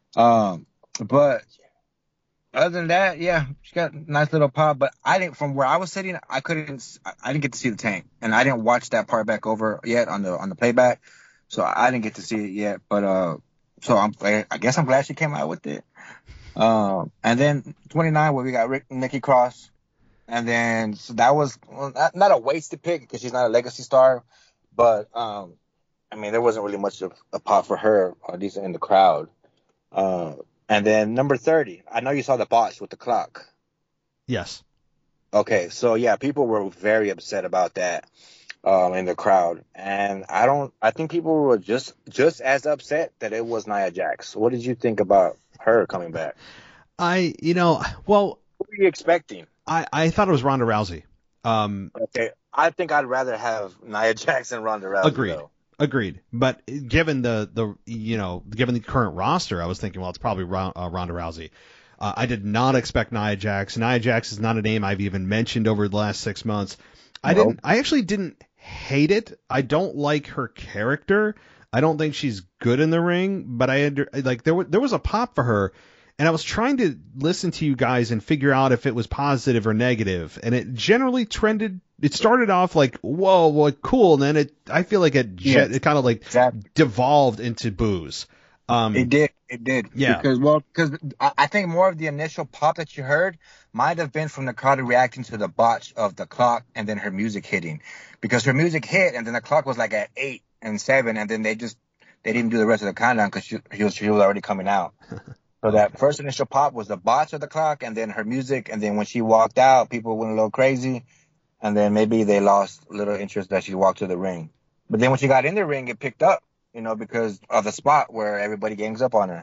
But other than that, yeah, she got a nice little pop. But from where I was sitting, I didn't get to see the tank, and I didn't watch that part back over yet on the playback, so I didn't get to see it yet. But so I guess I'm glad she came out with it. And then 29, where we got Nikki Cross, and then so that was not a wasted pick because she's not a legacy star, but I mean there wasn't really much of a pop for her, or at least in the crowd. And then number 30, I know you saw the botch with the clock. Yes. Okay, so yeah, people were very upset about that in the crowd, and I think people were just as upset that it was Nia Jax. What did you think about her coming back? What were you expecting? I thought it was Ronda Rousey. Okay, I think I'd rather have Nia Jax than Ronda Rousey. Agreed. But given given the current roster, I was thinking, well, it's probably Ronda Rousey. I did not expect Nia Jax. Nia Jax is not a name I've even mentioned over the last 6 months. I actually didn't hate it. I don't like her character. I don't think she's good in the ring, but there was a pop for her. And I was trying to listen to you guys and figure out if it was positive or negative. And it generally it started off like, whoa, what cool. And then I feel like it kind of like devolved into boos. It did. Yeah. Because I think more of the initial pop that you heard might have been from the crowd reacting to the botch of the clock and then her music hitting. Because her music hit and then the clock was like at 8 and 7. And then they didn't do the rest of the countdown because she was already coming out. So that first initial pop was the botch of the clock and then her music. And then when she walked out, people went a little crazy. And then maybe they lost a little interest that she walked to the ring. But then when she got in the ring, it picked up, because of the spot where everybody gangs up on her.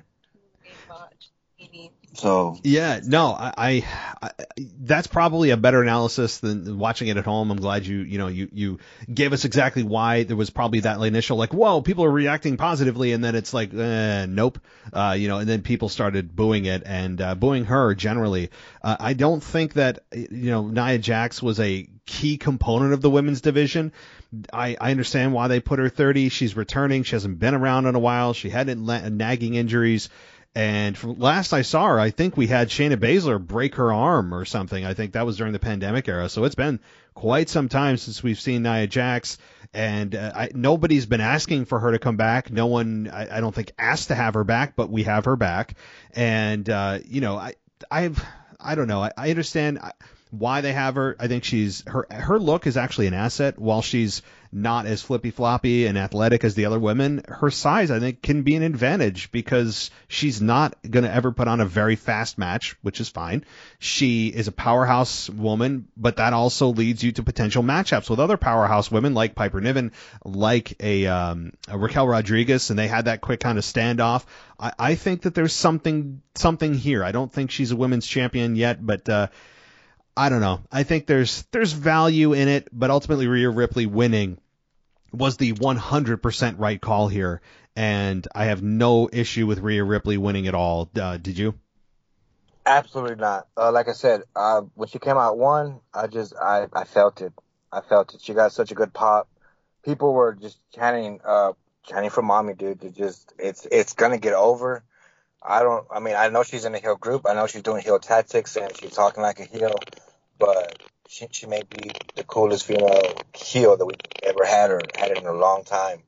So yeah, no, I that's probably a better analysis than watching it at home. I'm glad you gave us exactly why there was probably that initial like, whoa, people are reacting positively, and then it's like, nope, and then people started booing it and booing her generally. I don't think that Nia Jax was a key component of the women's division. I understand why they put her 30. She's returning. She hasn't been around in a while. She had nagging injuries. And from last I saw her, I think we had Shayna Baszler break her arm or something. I think that was during the pandemic era. So it's been quite some time since we've seen Nia Jax, and nobody's been asking for her to come back. No one, I don't think, asked to have her back, but we have her back. And I don't know. I understand why they have her. I think her look is actually an asset. While she's not as flippy floppy and athletic as the other women, her size, I think, can be an advantage because she's not going to ever put on a very fast match, which is fine. She is a powerhouse woman, but that also leads you to potential matchups with other powerhouse women like Piper Niven, like a Raquel Rodriguez, and they had that quick kind of standoff. I think that there's something here. I don't think she's a women's champion yet, but I don't know. I think there's value in it, but ultimately Rhea Ripley winning was the 100% right call here, and I have no issue with Rhea Ripley winning at all. Did you? Absolutely not. Like I said, when she came out one, I felt it. I felt it. She got such a good pop. People were just chanting for mommy, dude. It's gonna get over. I know she's in a heel group. I know she's doing heel tactics and she's talking like a heel, but she may be the coolest female heel that we've ever had it in a long time.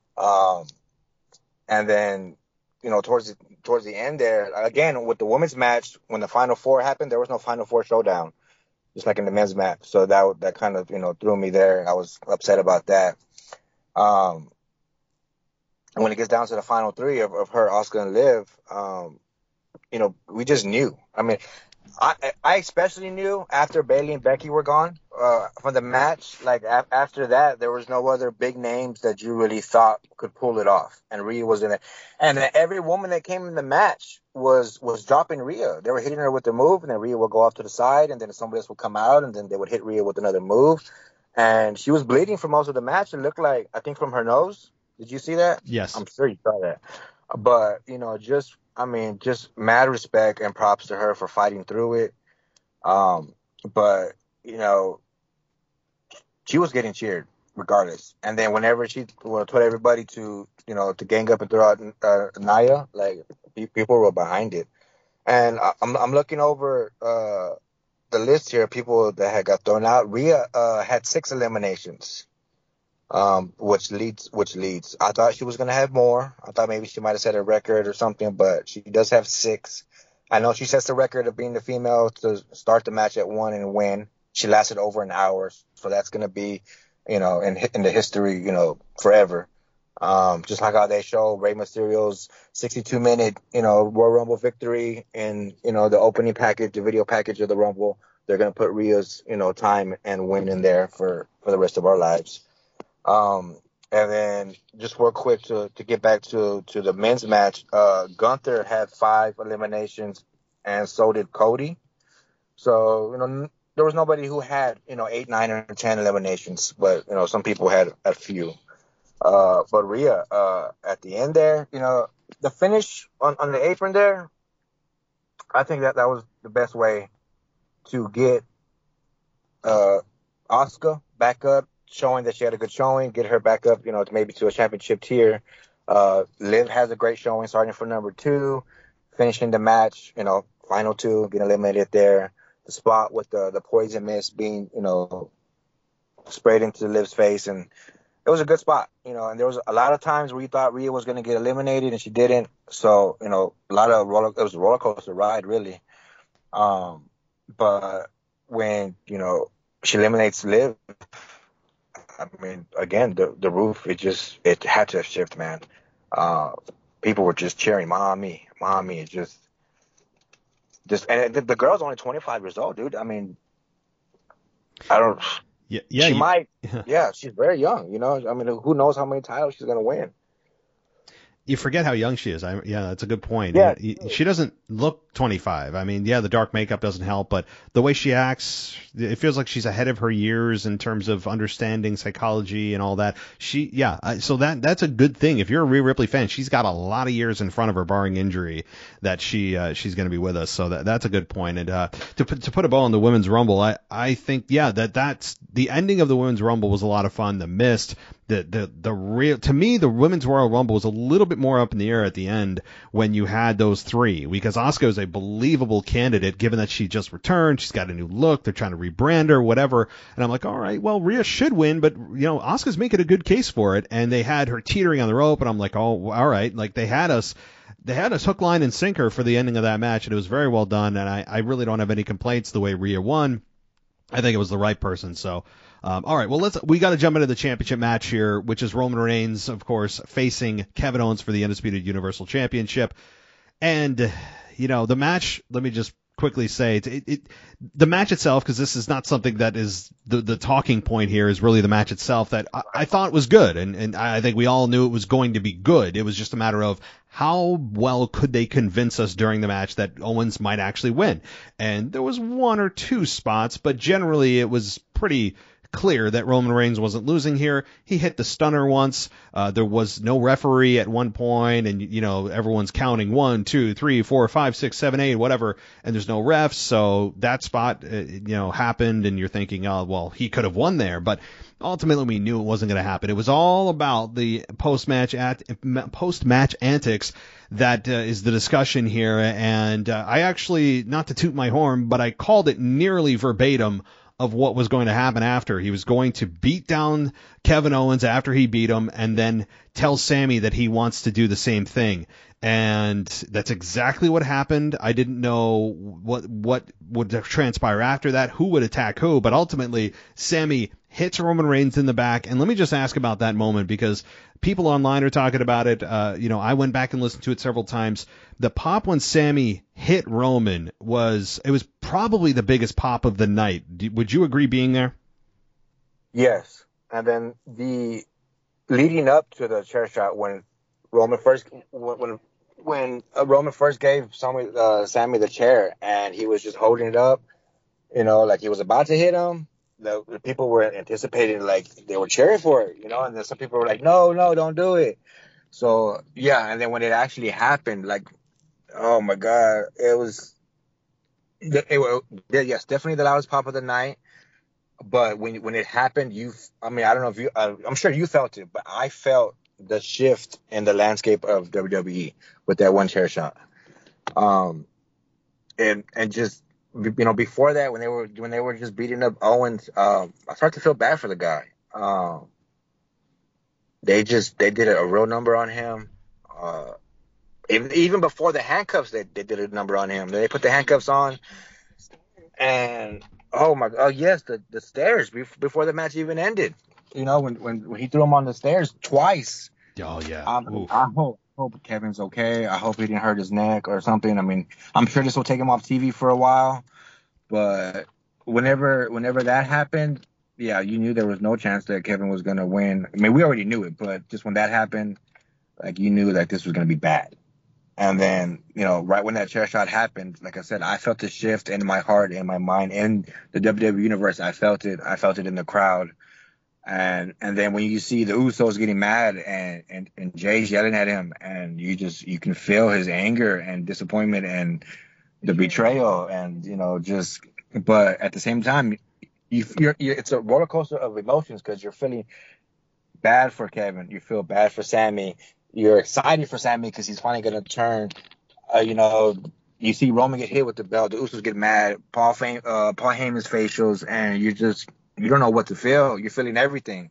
And then, towards the end there, again, with the women's match, when the Final Four happened, there was no Final Four showdown, just like in the men's match. So that kind of, threw me there. I was upset about that. And when it gets down to the final three of her, Asuka, and Liv, we just knew. I mean, I especially knew after Bayley and Becky were gone from the match. Like after that, there was no other big names that you really thought could pull it off, and Rhea was in it. And every woman that came in the match was dropping Rhea. They were hitting her with the move, and then Rhea would go off to the side, and then somebody else would come out, and then they would hit Rhea with another move. And she was bleeding for most of the match. It looked like, I think, from her nose. Did you see that? Yes. I'm sure you saw that. But, just mad respect and props to her for fighting through it. But, she was getting cheered regardless. And then whenever she told everybody to gang up and throw out Nia, like, people were behind it. And I'm looking over the list here of people that had got thrown out. Rhea had 6 eliminations. Which leads. I thought she was going to have more. I thought maybe she might have set a record or something, but she does have 6. I know she sets the record of being the female to start the match at 1 and win. She lasted over an hour, so that's going to be, in the history, forever. Just like how they show Rey Mysterio's 62-minute, Royal Rumble victory in, the opening package, the video package of the Rumble. They're going to put Rhea's, time and win in there for the rest of our lives. And then just real quick to get back to the men's match, Gunther had 5 eliminations and so did Cody. So, there was nobody who had, 8, 9, or 10 eliminations, but, some people had a few. But Rhea, at the end there, the finish on the apron there, I think that was the best way to get, Asuka back up, showing that she had a good showing, get her back up, maybe to a championship tier. Liv has a great showing, starting from number 2, finishing the match, final 2, getting eliminated there. The spot with the poison mist being, sprayed into Liv's face, and it was a good spot, and there was a lot of times where you thought Rhea was going to get eliminated and she didn't. So, it was a roller coaster ride, really. But when, she eliminates Liv, I mean, again, the roof, it had to shift, man. People were just cheering, mommy, and the girl's only 25 years old, dude. I mean, she might, she's very young, I mean, who knows how many titles she's going to win. You forget how young she is. That's a good point. Yeah. She doesn't look 25. I mean, the dark makeup doesn't help, but the way she acts, it feels like she's ahead of her years in terms of understanding psychology and all that. So that's a good thing. If you're a Rhea Ripley fan, she's got a lot of years in front of her, barring injury, that she's going to be with us. So that's a good point. And to put a bow on the Women's Rumble, I think that's the ending of the Women's Rumble was a lot of fun. The Mist, the real, to me, the Women's Royal Rumble was a little bit more up in the air at the end when you had those three, because Asuka is a believable candidate given that she just returned. She's got a new look. They're trying to rebrand her, whatever. And I'm like, all right, well, Rhea should win, but Asuka's making a good case for it. And they had her teetering on the rope, and I'm like, oh, all right. Like they had us hook, line, and sinker for the ending of that match, and it was very well done. And I really don't have any complaints the way Rhea won. I think it was the right person. So, all right, well, we got to jump into the championship match here, which is Roman Reigns, of course, facing Kevin Owens for the Undisputed Universal Championship. And, the match, let me just quickly say, the match itself, because this is not something that is the talking point here, is really the match itself that I thought was good. And I think we all knew it was going to be good. It was just a matter of how well could they convince us during the match that Owens might actually win. And there was one or two spots, but generally it was pretty clear that Roman Reigns wasn't losing here. He hit the stunner once. There was no referee at one point, and everyone's counting 1, 2, 3, 4, 5, 6, 7, 8, whatever, and there's no refs. So that spot, happened, and you're thinking, oh, well, he could have won there, but ultimately we knew it wasn't going to happen. It was all about the post-match antics that is the discussion here, and I actually, not to toot my horn, but I called it nearly verbatim of what was going to happen after. He was going to beat down Kevin Owens after he beat him and then tell Sami that he wants to do the same thing. And that's exactly what happened. I didn't know what would transpire after that, who would attack who, but ultimately Sami hits Roman Reigns in the back. And let me just ask about that moment, because people online are talking about it. I went back and listened to it several times. The pop when Sami hit Roman was probably the biggest pop of the night. Would you agree, being there? Yes. And then the leading up to the chair shot, when Roman first gave Sami the chair and he was just holding it up, like he was about to hit him. The people were anticipating, like they were cheering for it, and then some people were like, no, don't do it. So yeah, and then when it actually happened, like, oh my God, yes, definitely the loudest pop of the night. But when it happened, I don't know if you, I'm sure you felt it, but I felt the shift in the landscape of WWE with that one chair shot. And just, before that, when they were just beating up Owens, I started to feel bad for the guy. They did a real number on him. Even before the handcuffs, they did a number on him. They put the handcuffs on, and yes, the stairs before the match even ended. When he threw him on the stairs twice. Oh yeah. I hope Kevin's okay. I hope he didn't hurt his neck or something. I mean, I'm sure this will take him off TV for a while, but whenever that happened, yeah, you knew there was no chance that Kevin was going to win. I mean, we already knew it, but just when that happened, like, you knew that this was going to be bad. And then, right when that chair shot happened, like I said, I felt the shift in my heart, in my mind, in the WWE universe. I felt it. I felt it in the crowd. And then when you see the Usos getting mad and Jay's yelling at him, and you can feel his anger and disappointment and the betrayal, and but at the same time, it's a roller coaster of emotions, because you're feeling bad for Kevin, you feel bad for Sami, you're excited for Sami because he's finally gonna turn. You see Roman get hit with the belt, the Usos get mad, Paul Heyman's facials, and you don't know what to feel. You're feeling everything.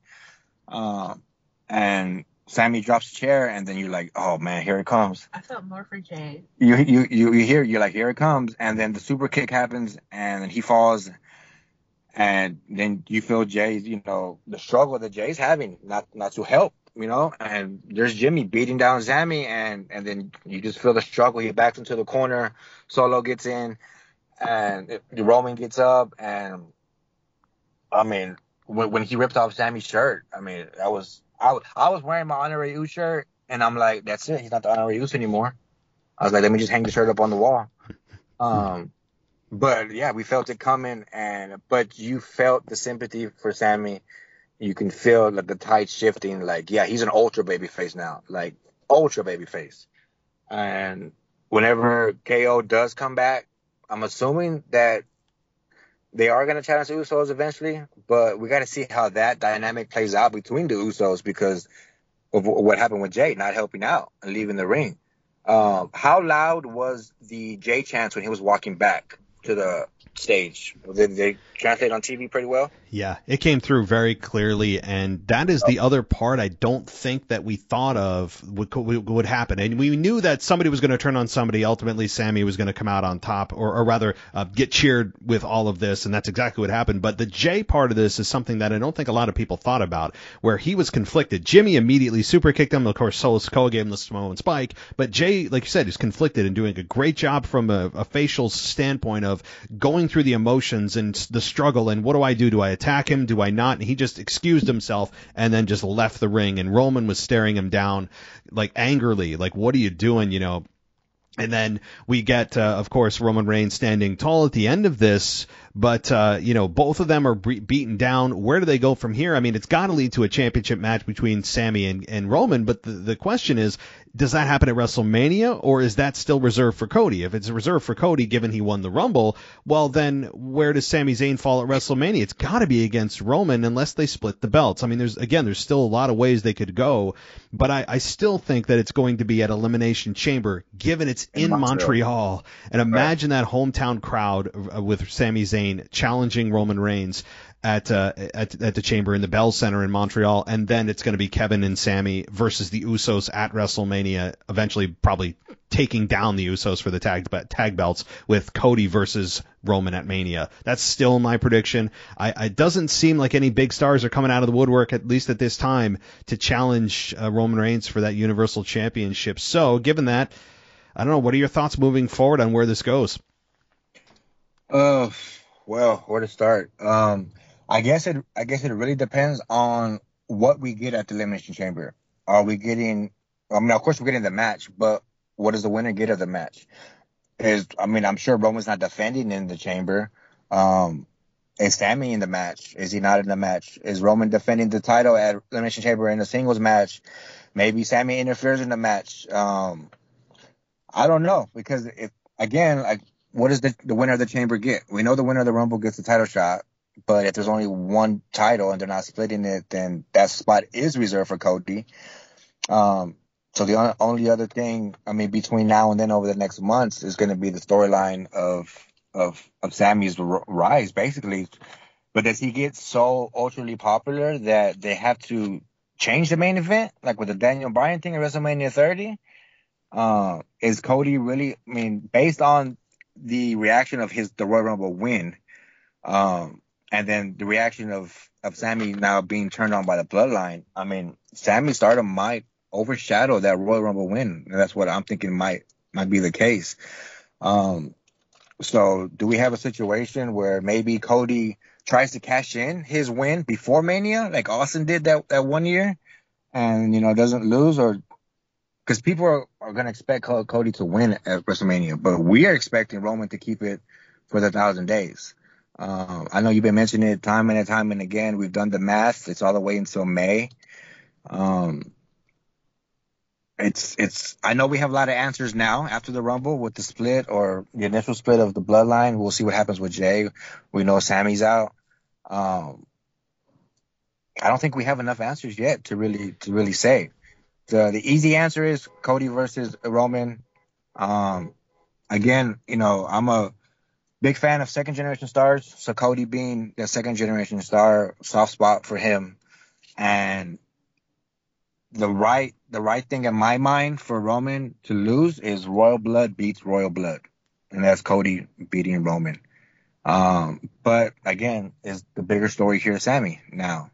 And Sami drops the chair, and then you're like, oh man, here it comes. I felt more for Jay. You're like, here it comes. And then the super kick happens, and then he falls. And then you feel Jay's, the struggle that Jay's having, not to help, and there's Jimmy beating down Sami, and then you just feel the struggle. He backs into the corner. Solo gets in, and Roman gets up, and I mean, when he ripped off Sami's shirt, I mean, I was wearing my Honorary Uce shirt, and I'm like, that's it. He's not the Honorary Uce anymore. I was like, let me just hang the shirt up on the wall. But yeah, we felt it coming, but you felt the sympathy for Sami. You can feel like the tide shifting. Like, yeah, he's an ultra babyface now, like ultra babyface. And whenever KO does come back, I'm assuming that they are going to challenge the Usos eventually, but we got to see how that dynamic plays out between the Usos because of what happened with Jay not helping out and leaving the ring. How loud was the Jay chants when he was walking back to the stage? Did they translate on TV pretty well? Yeah, it came through very clearly, and that is the other part I don't think that we thought of would happen. And we knew that somebody was going to turn on somebody. Ultimately, Sammy was going to come out on top, or rather get cheered with all of this, and that's exactly what happened. But the Jay part of this is something that I don't think a lot of people thought about, where he was conflicted. Jimmy immediately super kicked him. Of course, Solo Sikoa gave him the Samoan spike, but Jay, like you said, is conflicted and doing a great job from a facial standpoint of going through the emotions and the struggle and what do I do? Do I attack him? Do I not? And he just excused himself and then just left the ring. And Roman was staring him down like angrily, like, what are you doing? You know? And then we get, of course, Roman Reigns standing tall at the end of this. But, both of them are beaten down. Where do they go from here? I mean, it's got to lead to a championship match between Sammy and Roman. But the question is, does that happen at WrestleMania, or is that still reserved for Cody? If it's reserved for Cody, given he won the Rumble, well, then where does Sami Zayn fall at WrestleMania? It's got to be against Roman unless they split the belts. I mean, there's still a lot of ways they could go. But I still think that it's going to be at Elimination Chamber, given it's in Montreal. And imagine that hometown crowd with Sami Zayn challenging Roman Reigns at the Chamber in the Bell Center in Montreal, and then it's going to be Kevin and Sammy versus the Usos at WrestleMania, eventually probably taking down the Usos for the tag belts with Cody versus Roman at Mania. That's still my prediction. It doesn't seem like any big stars are coming out of the woodwork, at least at this time, to challenge Roman Reigns for that Universal Championship. So, given that, I don't know, what are your thoughts moving forward on where this goes? Well, where to start? I guess it really depends on what we get at the Elimination Chamber. Are we getting? I mean, of course, we're getting the match, but what does the winner get of the match? I'm sure Roman's not defending in the Chamber. Is Sammy in the match? Is he not in the match? Is Roman defending the title at Elimination Chamber in a singles match? Maybe Sammy interferes in the match. I don't know, because what does the winner of the Chamber get? We know the winner of the Rumble gets the title shot, but if there's only one title and they're not splitting it, then that spot is reserved for Cody. So the only other thing, between now and then over the next months is going to be the storyline of Sammy's rise, basically. But does he get so ultra popular that they have to change the main event, like with the Daniel Bryan thing at WrestleMania 30? Is Cody really, based on the reaction of the Royal Rumble win, and then the reaction of Sammy now being turned on by the bloodline, Sammy's stardom might overshadow that Royal Rumble win. And that's what I'm thinking might be the case. So do we have a situation where maybe Cody tries to cash in his win before Mania, like Austin did that 1 year, and, doesn't lose? Or because people are going to expect Cody to win at WrestleMania, but we are expecting Roman to keep it for the 1,000 days. I know you've been mentioning it time and again. We've done the math. It's all the way until May. I know we have a lot of answers now after the Rumble with the split or the initial split of the bloodline. We'll see what happens with Jay. We know Sammy's out. I don't think we have enough answers yet to really say. The easy answer is Cody versus Roman. Again, I'm a big fan of second generation stars. So Cody being the second generation star, soft spot for him. And the right thing in my mind for Roman to lose is Royal Blood beats Royal Blood. And that's Cody beating Roman. But again, is the bigger story here Sammy now.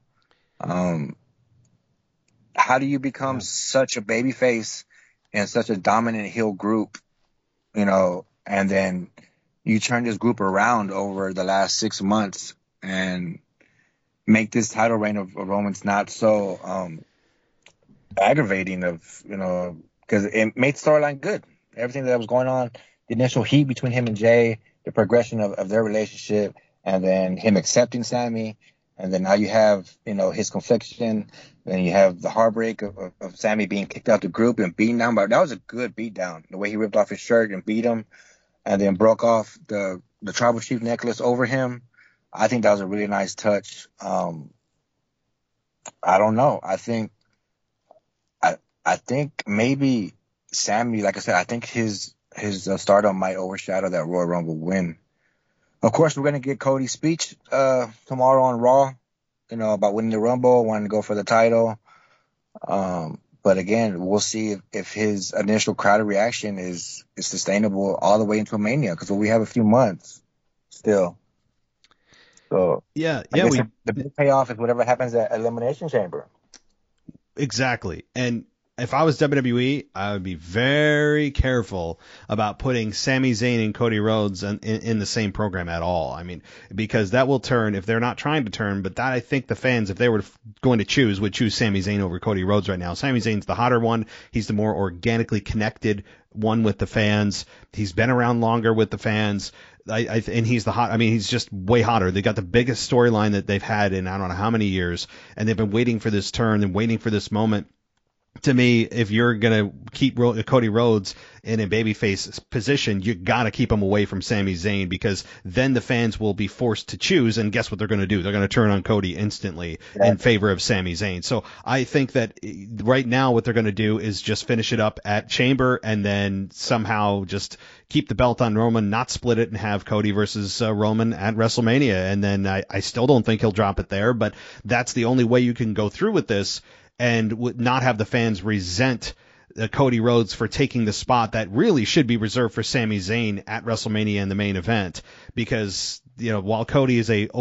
How do you become such a babyface and such a dominant heel group, and then you turn this group around over the last 6 months and make this title reign of Roman's not so aggravating because it made the storyline good. Everything that was going on, the initial heat between him and Jay, the progression of their relationship, and then him accepting Sammy. And then now you have, his confliction. Then you have the heartbreak of Sammy being kicked out the group and beaten down. But that was a good beat down. The way he ripped off his shirt and beat him and then broke off the tribal chief necklace over him. I think that was a really nice touch. I don't know. I think maybe Sammy, like I said, I think his stardom might overshadow that Royal Rumble win. Of course, we're going to get Cody's speech tomorrow on Raw, about winning the Rumble, wanting to go for the title. But again, we'll see if his initial crowd reaction is sustainable all the way into Mania, because we have a few months still. So the big payoff is whatever happens at Elimination Chamber. Exactly. And if I was WWE, I would be very careful about putting Sami Zayn and Cody Rhodes in the same program at all. I mean, because that will turn, if they're not trying to turn, but that I think the fans, if they were going to choose, would choose Sami Zayn over Cody Rhodes right now. Sami Zayn's the hotter one. He's the more organically connected one with the fans. He's been around longer with the fans. And he's he's just way hotter. They got the biggest storyline that they've had in I don't know how many years, and they've been waiting for this turn and waiting for this moment. To me, if you're going to keep Cody Rhodes in a babyface position, you got to keep him away from Sami Zayn, because then the fans will be forced to choose, and guess what they're going to do? They're going to turn on Cody instantly in favor of Sami Zayn. So I think that right now what they're going to do is just finish it up at Chamber and then somehow just keep the belt on Roman, not split it, and have Cody versus Roman at WrestleMania. And then I still don't think he'll drop it there, but that's the only way you can go through with this and would not have the fans resent Cody Rhodes for taking the spot that really should be reserved for Sami Zayn at WrestleMania in the main event. Because, while Cody is he's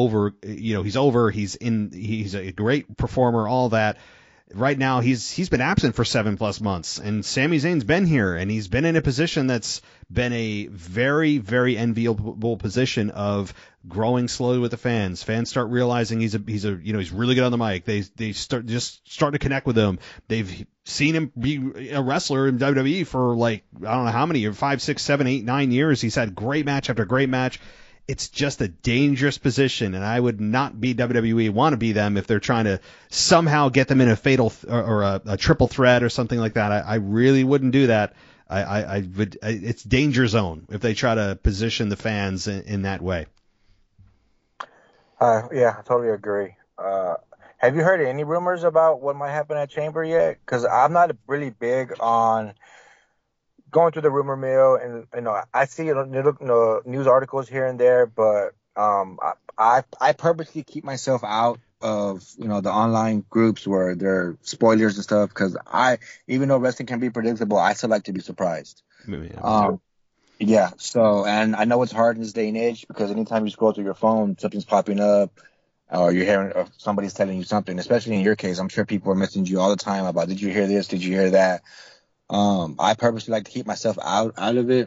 a great performer, all that. Right now, he's been absent for 7+ months, and Sami Zayn's been here, and he's been in a position that's been a very, very enviable position of growing slowly with the fans. Fans start realizing he's really good on the mic. They start to connect with him. They've seen him be a wrestler in WWE for I don't know how many, 5, 6, 7, 8, 9 years. He's had great match after great match. It's just a dangerous position, and I would not be WWE, want to be them if they're trying to somehow get them in a fatal or a triple threat or something like that. I really wouldn't do that. It's danger zone if they try to position the fans in that way. Yeah, I totally agree. Have you heard any rumors about what might happen at Chamber yet? Because I'm not really big on going through the rumor mill, and I see news articles here and there, but I purposely keep myself out of the online groups where there are spoilers and stuff, because even though wrestling can be predictable, I still like to be surprised. Yeah. So, and I know it's hard in this day and age, because anytime you scroll through your phone, something's popping up, or you're hearing or somebody's telling you something. Especially in your case, I'm sure people are messaging you all the time about, did you hear this? Did you hear that? I purposely like to keep myself out of it.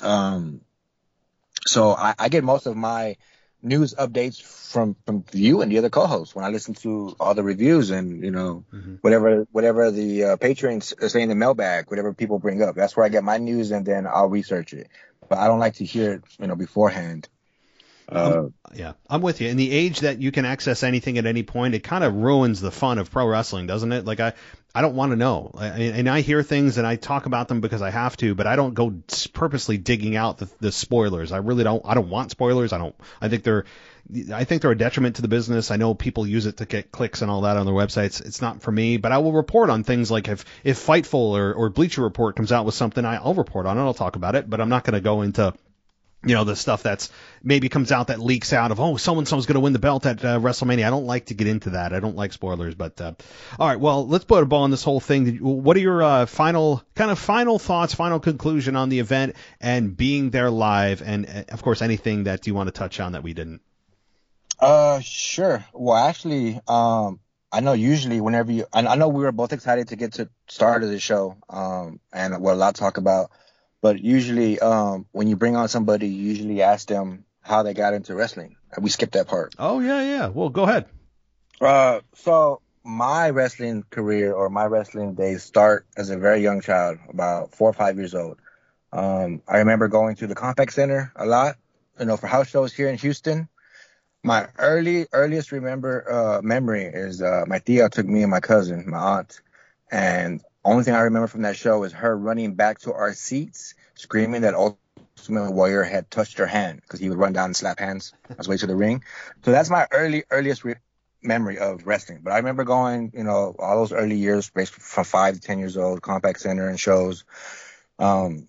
So I get most of my news updates from you and the other co-hosts when I listen to all the reviews and, whatever the patrons say in the mailbag, whatever people bring up. That's where I get my news, and then I'll research it. But I don't like to hear it, beforehand. Yeah, I'm with you. In the age that you can access anything at any point, it kind of ruins the fun of pro wrestling, doesn't it? Like I don't want to know. And I hear things and I talk about them because I have to, but I don't go purposely digging out the spoilers. I really don't. I don't want spoilers. I think they're a detriment to the business. I know people use it to get clicks and all that on their websites. It's not for me, but I will report on things like if Fightful or Bleacher Report comes out with something, I'll report on it. I'll talk about it, but I'm not going to go into the stuff that's maybe comes out that leaks out of, so-and-so's going to win the belt at WrestleMania. I don't like to get into that. I don't like spoilers. But all right, well, let's put a ball on this whole thing. What are your final thoughts, final conclusion on the event and being there live, and of course anything that you want to touch on that we didn't? Sure. Well, actually, I know usually whenever I know we were both excited to get to start of the show, and what a lot to talk about. But usually, when you bring on somebody, you usually ask them how they got into wrestling. We skipped that part. Oh, yeah. Well, go ahead. So my wrestling career or my wrestling days start as a very young child, about 4 or 5 years old. I remember going to the Compaq Center a lot, for house shows here in Houston. My earliest memory is my tia took me and my cousin, my aunt, and only thing I remember from that show is her running back to our seats, screaming that Ultimate Warrior had touched her hand because he would run down and slap hands on his way to the ring. So that's my earliest memory of wrestling. But I remember going, all those early years, from 5 to 10 years old, Compaq Center and shows. And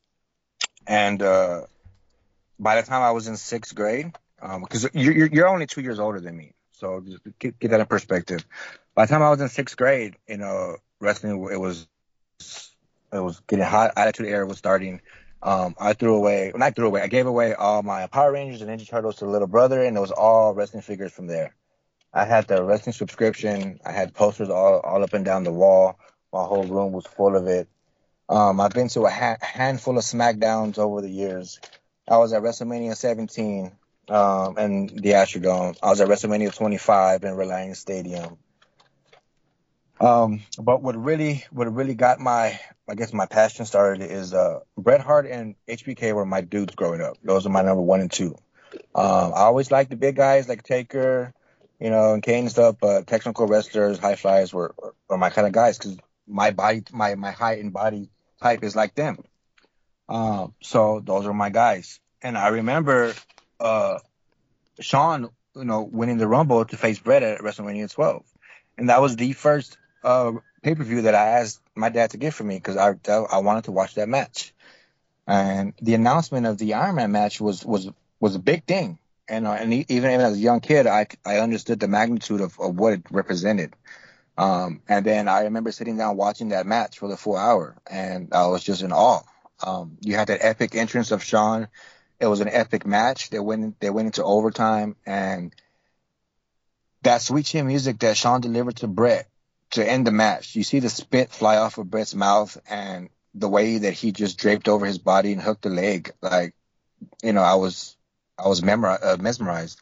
by the time I was in 6th grade, because you're only 2 years older than me, so just get that in perspective. By the time I was in 6th grade, wrestling, it was getting hot. Attitude Era was starting. I gave away all my Power Rangers and Ninja Turtles to the little brother, and it was all wrestling figures from there. I had the wrestling subscription. I had posters all up and down the wall. My whole room was full of it. I've been to a handful of SmackDowns over the years. I was at WrestleMania 17 in the Astrodome. I was at WrestleMania 25 in Reliance Stadium. But what really got my passion started is Bret Hart and HBK were my dudes growing up. Those are my number 1 and 2. I always liked the big guys like Taker, and Kane and stuff, but technical wrestlers, high flyers were my kind of guys because my height and body type is like them. So those are my guys. And I remember Shawn, winning the Rumble to face Bret at WrestleMania 12. And that was the first pay-per-view that I asked my dad to get for me because I wanted to watch that match. And the announcement of the Iron Man match was a big thing. And even as a young kid, I understood the magnitude of what it represented. And then I remember sitting down watching that match for the full hour, and I was just in awe. You had that epic entrance of Shawn. It was an epic match. They went into overtime, and that sweet chin music that Shawn delivered to Bret to end the match. You see the spit fly off of Bret's mouth, and the way that he just draped over his body and hooked the leg. Like, I was mesmerized.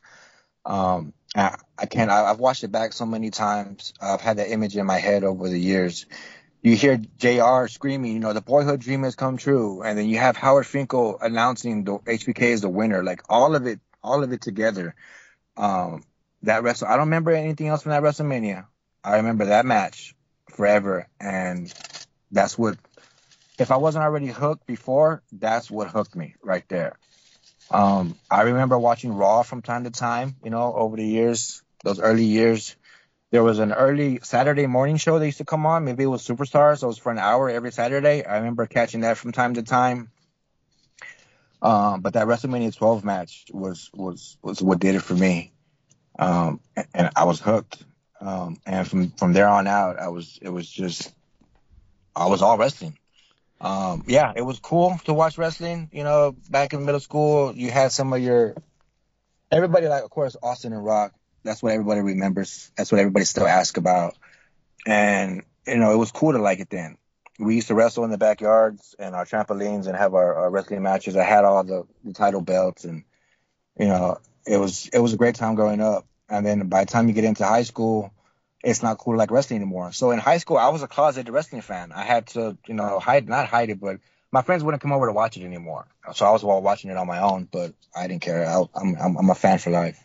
I've watched it back so many times. I've had that image in my head over the years. You hear JR screaming, the boyhood dream has come true. And then you have Howard Finkel announcing the HBK is the winner. Like all of it together. I don't remember anything else from that WrestleMania. I remember that match forever. And that's what, if I wasn't already hooked before, that's what hooked me right there. I remember watching Raw from time to time, over the years, those early years. There was an early Saturday morning show that used to come on. Maybe it was Superstars. So it was for an hour every Saturday. I remember catching that from time to time. But that WrestleMania 12 match was what did it for me. And I was hooked. And from there on out, I was all wrestling. It was cool to watch wrestling. Back in middle school, you had some of everybody, like, of course, Austin and Rock. That's what everybody remembers. That's what everybody still asks about. And, it was cool to like it then. We used to wrestle in the backyards and our trampolines and have our wrestling matches. I had all the title belts, and, it was a great time growing up. And then by the time you get into high school, it's not cool to like wrestling anymore. So in high school, I was a closeted wrestling fan. I had to, not hide it, but my friends wouldn't come over to watch it anymore. So I was watching it on my own, but I didn't care. I'm a fan for life.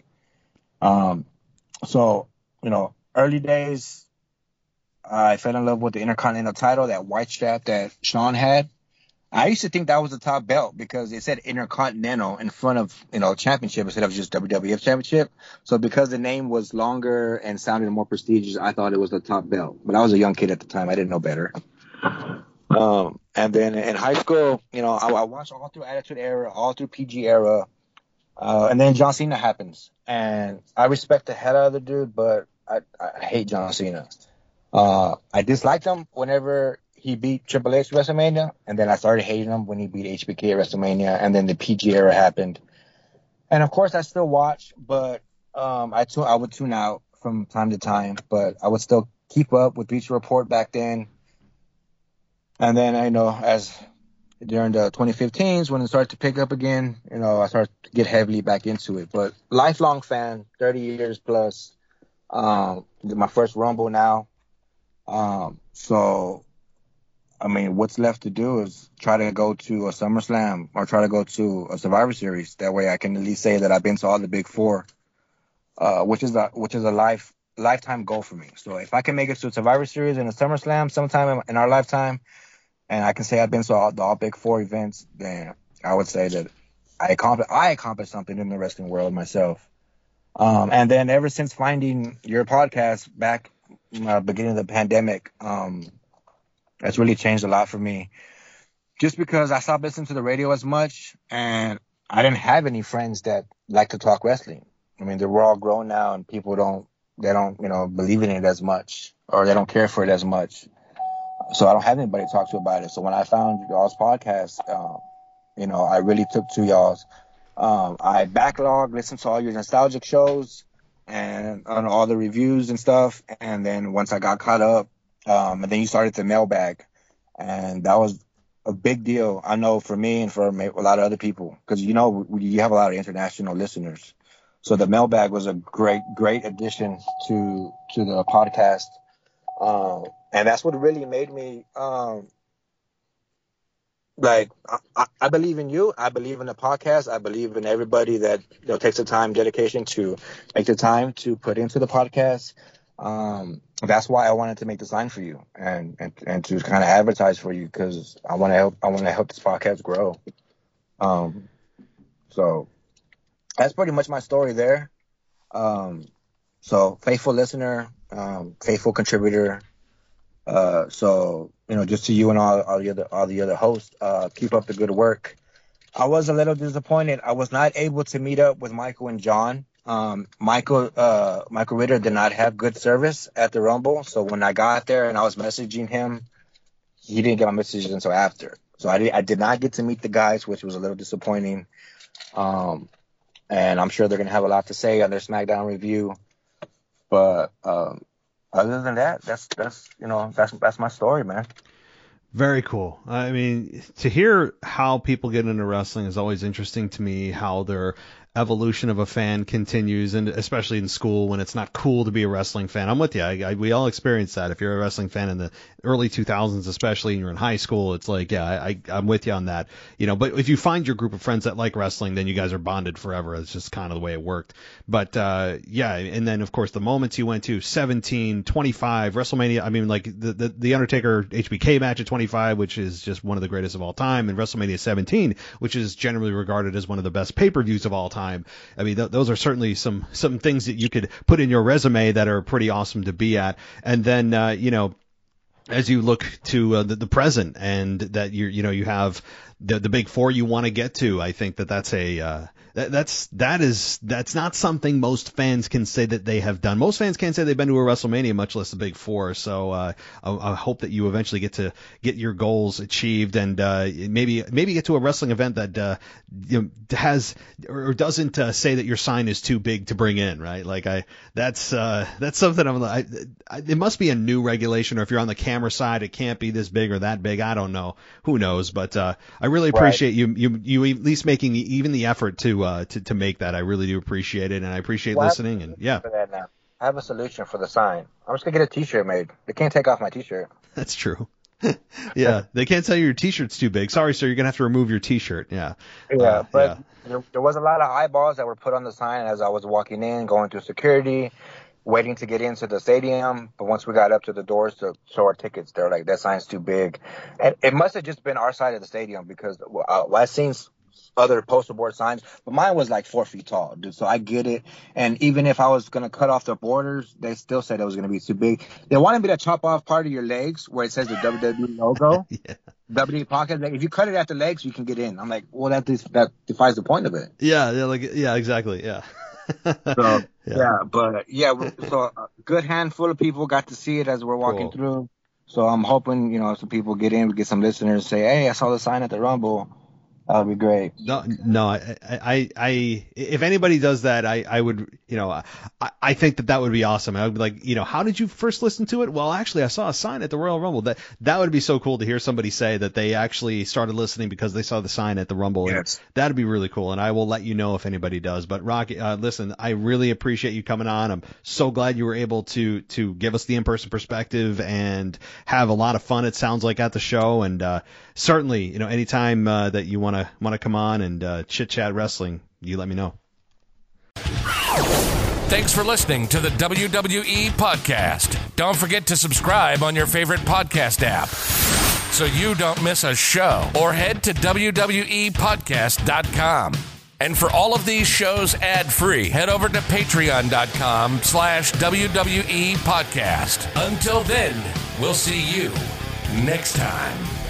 So, early days, I fell in love with the Intercontinental title, that white strap that Shawn had. I used to think that was the top belt because it said Intercontinental in front of championship instead of just WWF championship. So because the name was longer and sounded more prestigious, I thought it was the top belt. But I was a young kid at the time. I didn't know better. And then in high school, I watched all through Attitude Era, all through PG Era. And then John Cena happens. And I respect the hell out of the dude, but I hate John Cena. I disliked him whenever he beat Triple H at WrestleMania, and then I started hating him when he beat HBK at WrestleMania, and then the PG Era happened. And of course, I still watch, but I would tune out from time to time, but I would still keep up with Bleacher Report back then. And then as during the 2015s, when it started to pick up again, I started to get heavily back into it. But lifelong fan, 30 years plus. My first Rumble now. So, what's left to do is try to go to a SummerSlam or try to go to a Survivor Series. That way I can at least say that I've been to all the big four, which is a lifetime goal for me. So if I can make it to a Survivor Series and a SummerSlam sometime in our lifetime, and I can say I've been to all big four events, then I would say that I accomplished something in the wrestling world myself. And then ever since finding your podcast back beginning of the pandemic, that's really changed a lot for me. Just because I stopped listening to the radio as much, and I didn't have any friends that like to talk wrestling. I mean, we're all grown now, and people don't believe in it as much, or they don't care for it as much. So I don't have anybody to talk to about it. So when I found y'all's podcast, I really took to y'all's. I backlogged, listened to all your nostalgic shows and on all the reviews and stuff. And then once I got caught up, and then you started the mailbag, and that was a big deal. I know for me and for a lot of other people, because you have a lot of international listeners. So the mailbag was a great addition to the podcast. And that's what really made me, I believe in you. I believe in the podcast. I believe in everybody that takes the time, dedication to make the time to put into the podcast. That's why I wanted to make the sign for you and to kind of advertise for you, because I want to help this podcast grow. So that's pretty much my story there. So faithful listener, faithful contributor. So just to you and all the other hosts, keep up the good work. I was a little disappointed. I was not able to meet up with Michael and John. Michael Ritter did not have good service at the Rumble. So when I got there and I was messaging him, he didn't get my messages until after. So I did not get to meet the guys, which was a little disappointing. And I'm sure they're going to have a lot to say on their SmackDown review. But other than that, that's my story, man. Very cool. I mean, to hear how people get into wrestling is always interesting to me, how their evolution of a fan continues, and especially in school when it's not cool to be a wrestling fan. I'm with you. We all experience that. If you're a wrestling fan in the early 2000s, especially, and you're in high school, it's like, yeah, I'm with you on that. But if you find your group of friends that like wrestling, then you guys are bonded forever. It's just kind of the way it worked. But yeah, and then of course the moments you went to, 17, 25, WrestleMania. I mean, like the Undertaker HBK match at 25, which is just one of the greatest of all time, and WrestleMania 17, which is generally regarded as one of the best pay-per-views of all time. I mean, those are certainly some things that you could put in your resume that are pretty awesome to be at. And then, as you look to the present, and that you have the big four you want to get to, I think that's not something most fans can say that they have done. Most fans can't say they've been to a WrestleMania, much less the big four. So I hope that you eventually get your goals achieved, and maybe get to a wrestling event that has or doesn't say that your sign is too big to bring in, right? Like that's something it must be a new regulation, or if you're on the camera side, it can't be this big or that big. I don't know. Who knows? But I really appreciate you at least making even the effort to make that. I really do appreciate it, and I appreciate listening. And yeah, for that now. I have a solution for the sign. I'm just gonna get a T-shirt made. They can't take off my T-shirt. That's true. Yeah, they can't tell you your T-shirt's too big. Sorry, sir, you're gonna have to remove your T-shirt. Yeah. Yeah, but there was a lot of eyeballs that were put on the sign as I was walking in, going through security, waiting to get into the stadium. But once we got up to the doors to show our tickets, they're like, that sign's too big. And it must have just been our side of the stadium, because I've seen other poster board signs, but mine was like 4 feet tall, dude. So I get it. And even if I was going to cut off the borders, they still said it was going to be too big. They wanted me to chop off part of your legs where it says the WWE logo. Yeah. WWE podcast. Like, if you cut it at the legs, you can get in. I'm like, well, that defies the point of it. Yeah, exactly. Yeah. So so a good handful of people got to see it as we're walking through. So I'm hoping, some people get in, we get some listeners say, hey, I saw the sign at the Rumble. That would be great. No, I if anybody does that, I would, I think that would be awesome. I would be like, how did you first listen to it? Well, actually, I saw a sign at the Royal Rumble. That would be so cool to hear somebody say that they actually started listening because they saw the sign at the Rumble. Yes. That'd be really cool, and I will let you know if anybody does. But Rocky, listen, I really appreciate you coming on. I'm so glad you were able to give us the in-person perspective and have a lot of fun, it sounds like, at the show. And certainly, anytime that you want to come on and chit chat wrestling, you let me know. Thanks for listening to the WWE Podcast. Don't forget to subscribe on your favorite podcast app. so you don't miss a show, or head to WWEpodcast.com. And for all of these shows ad-free, head over to patreon.com/WWE Podcast. Until then, we'll see you next time.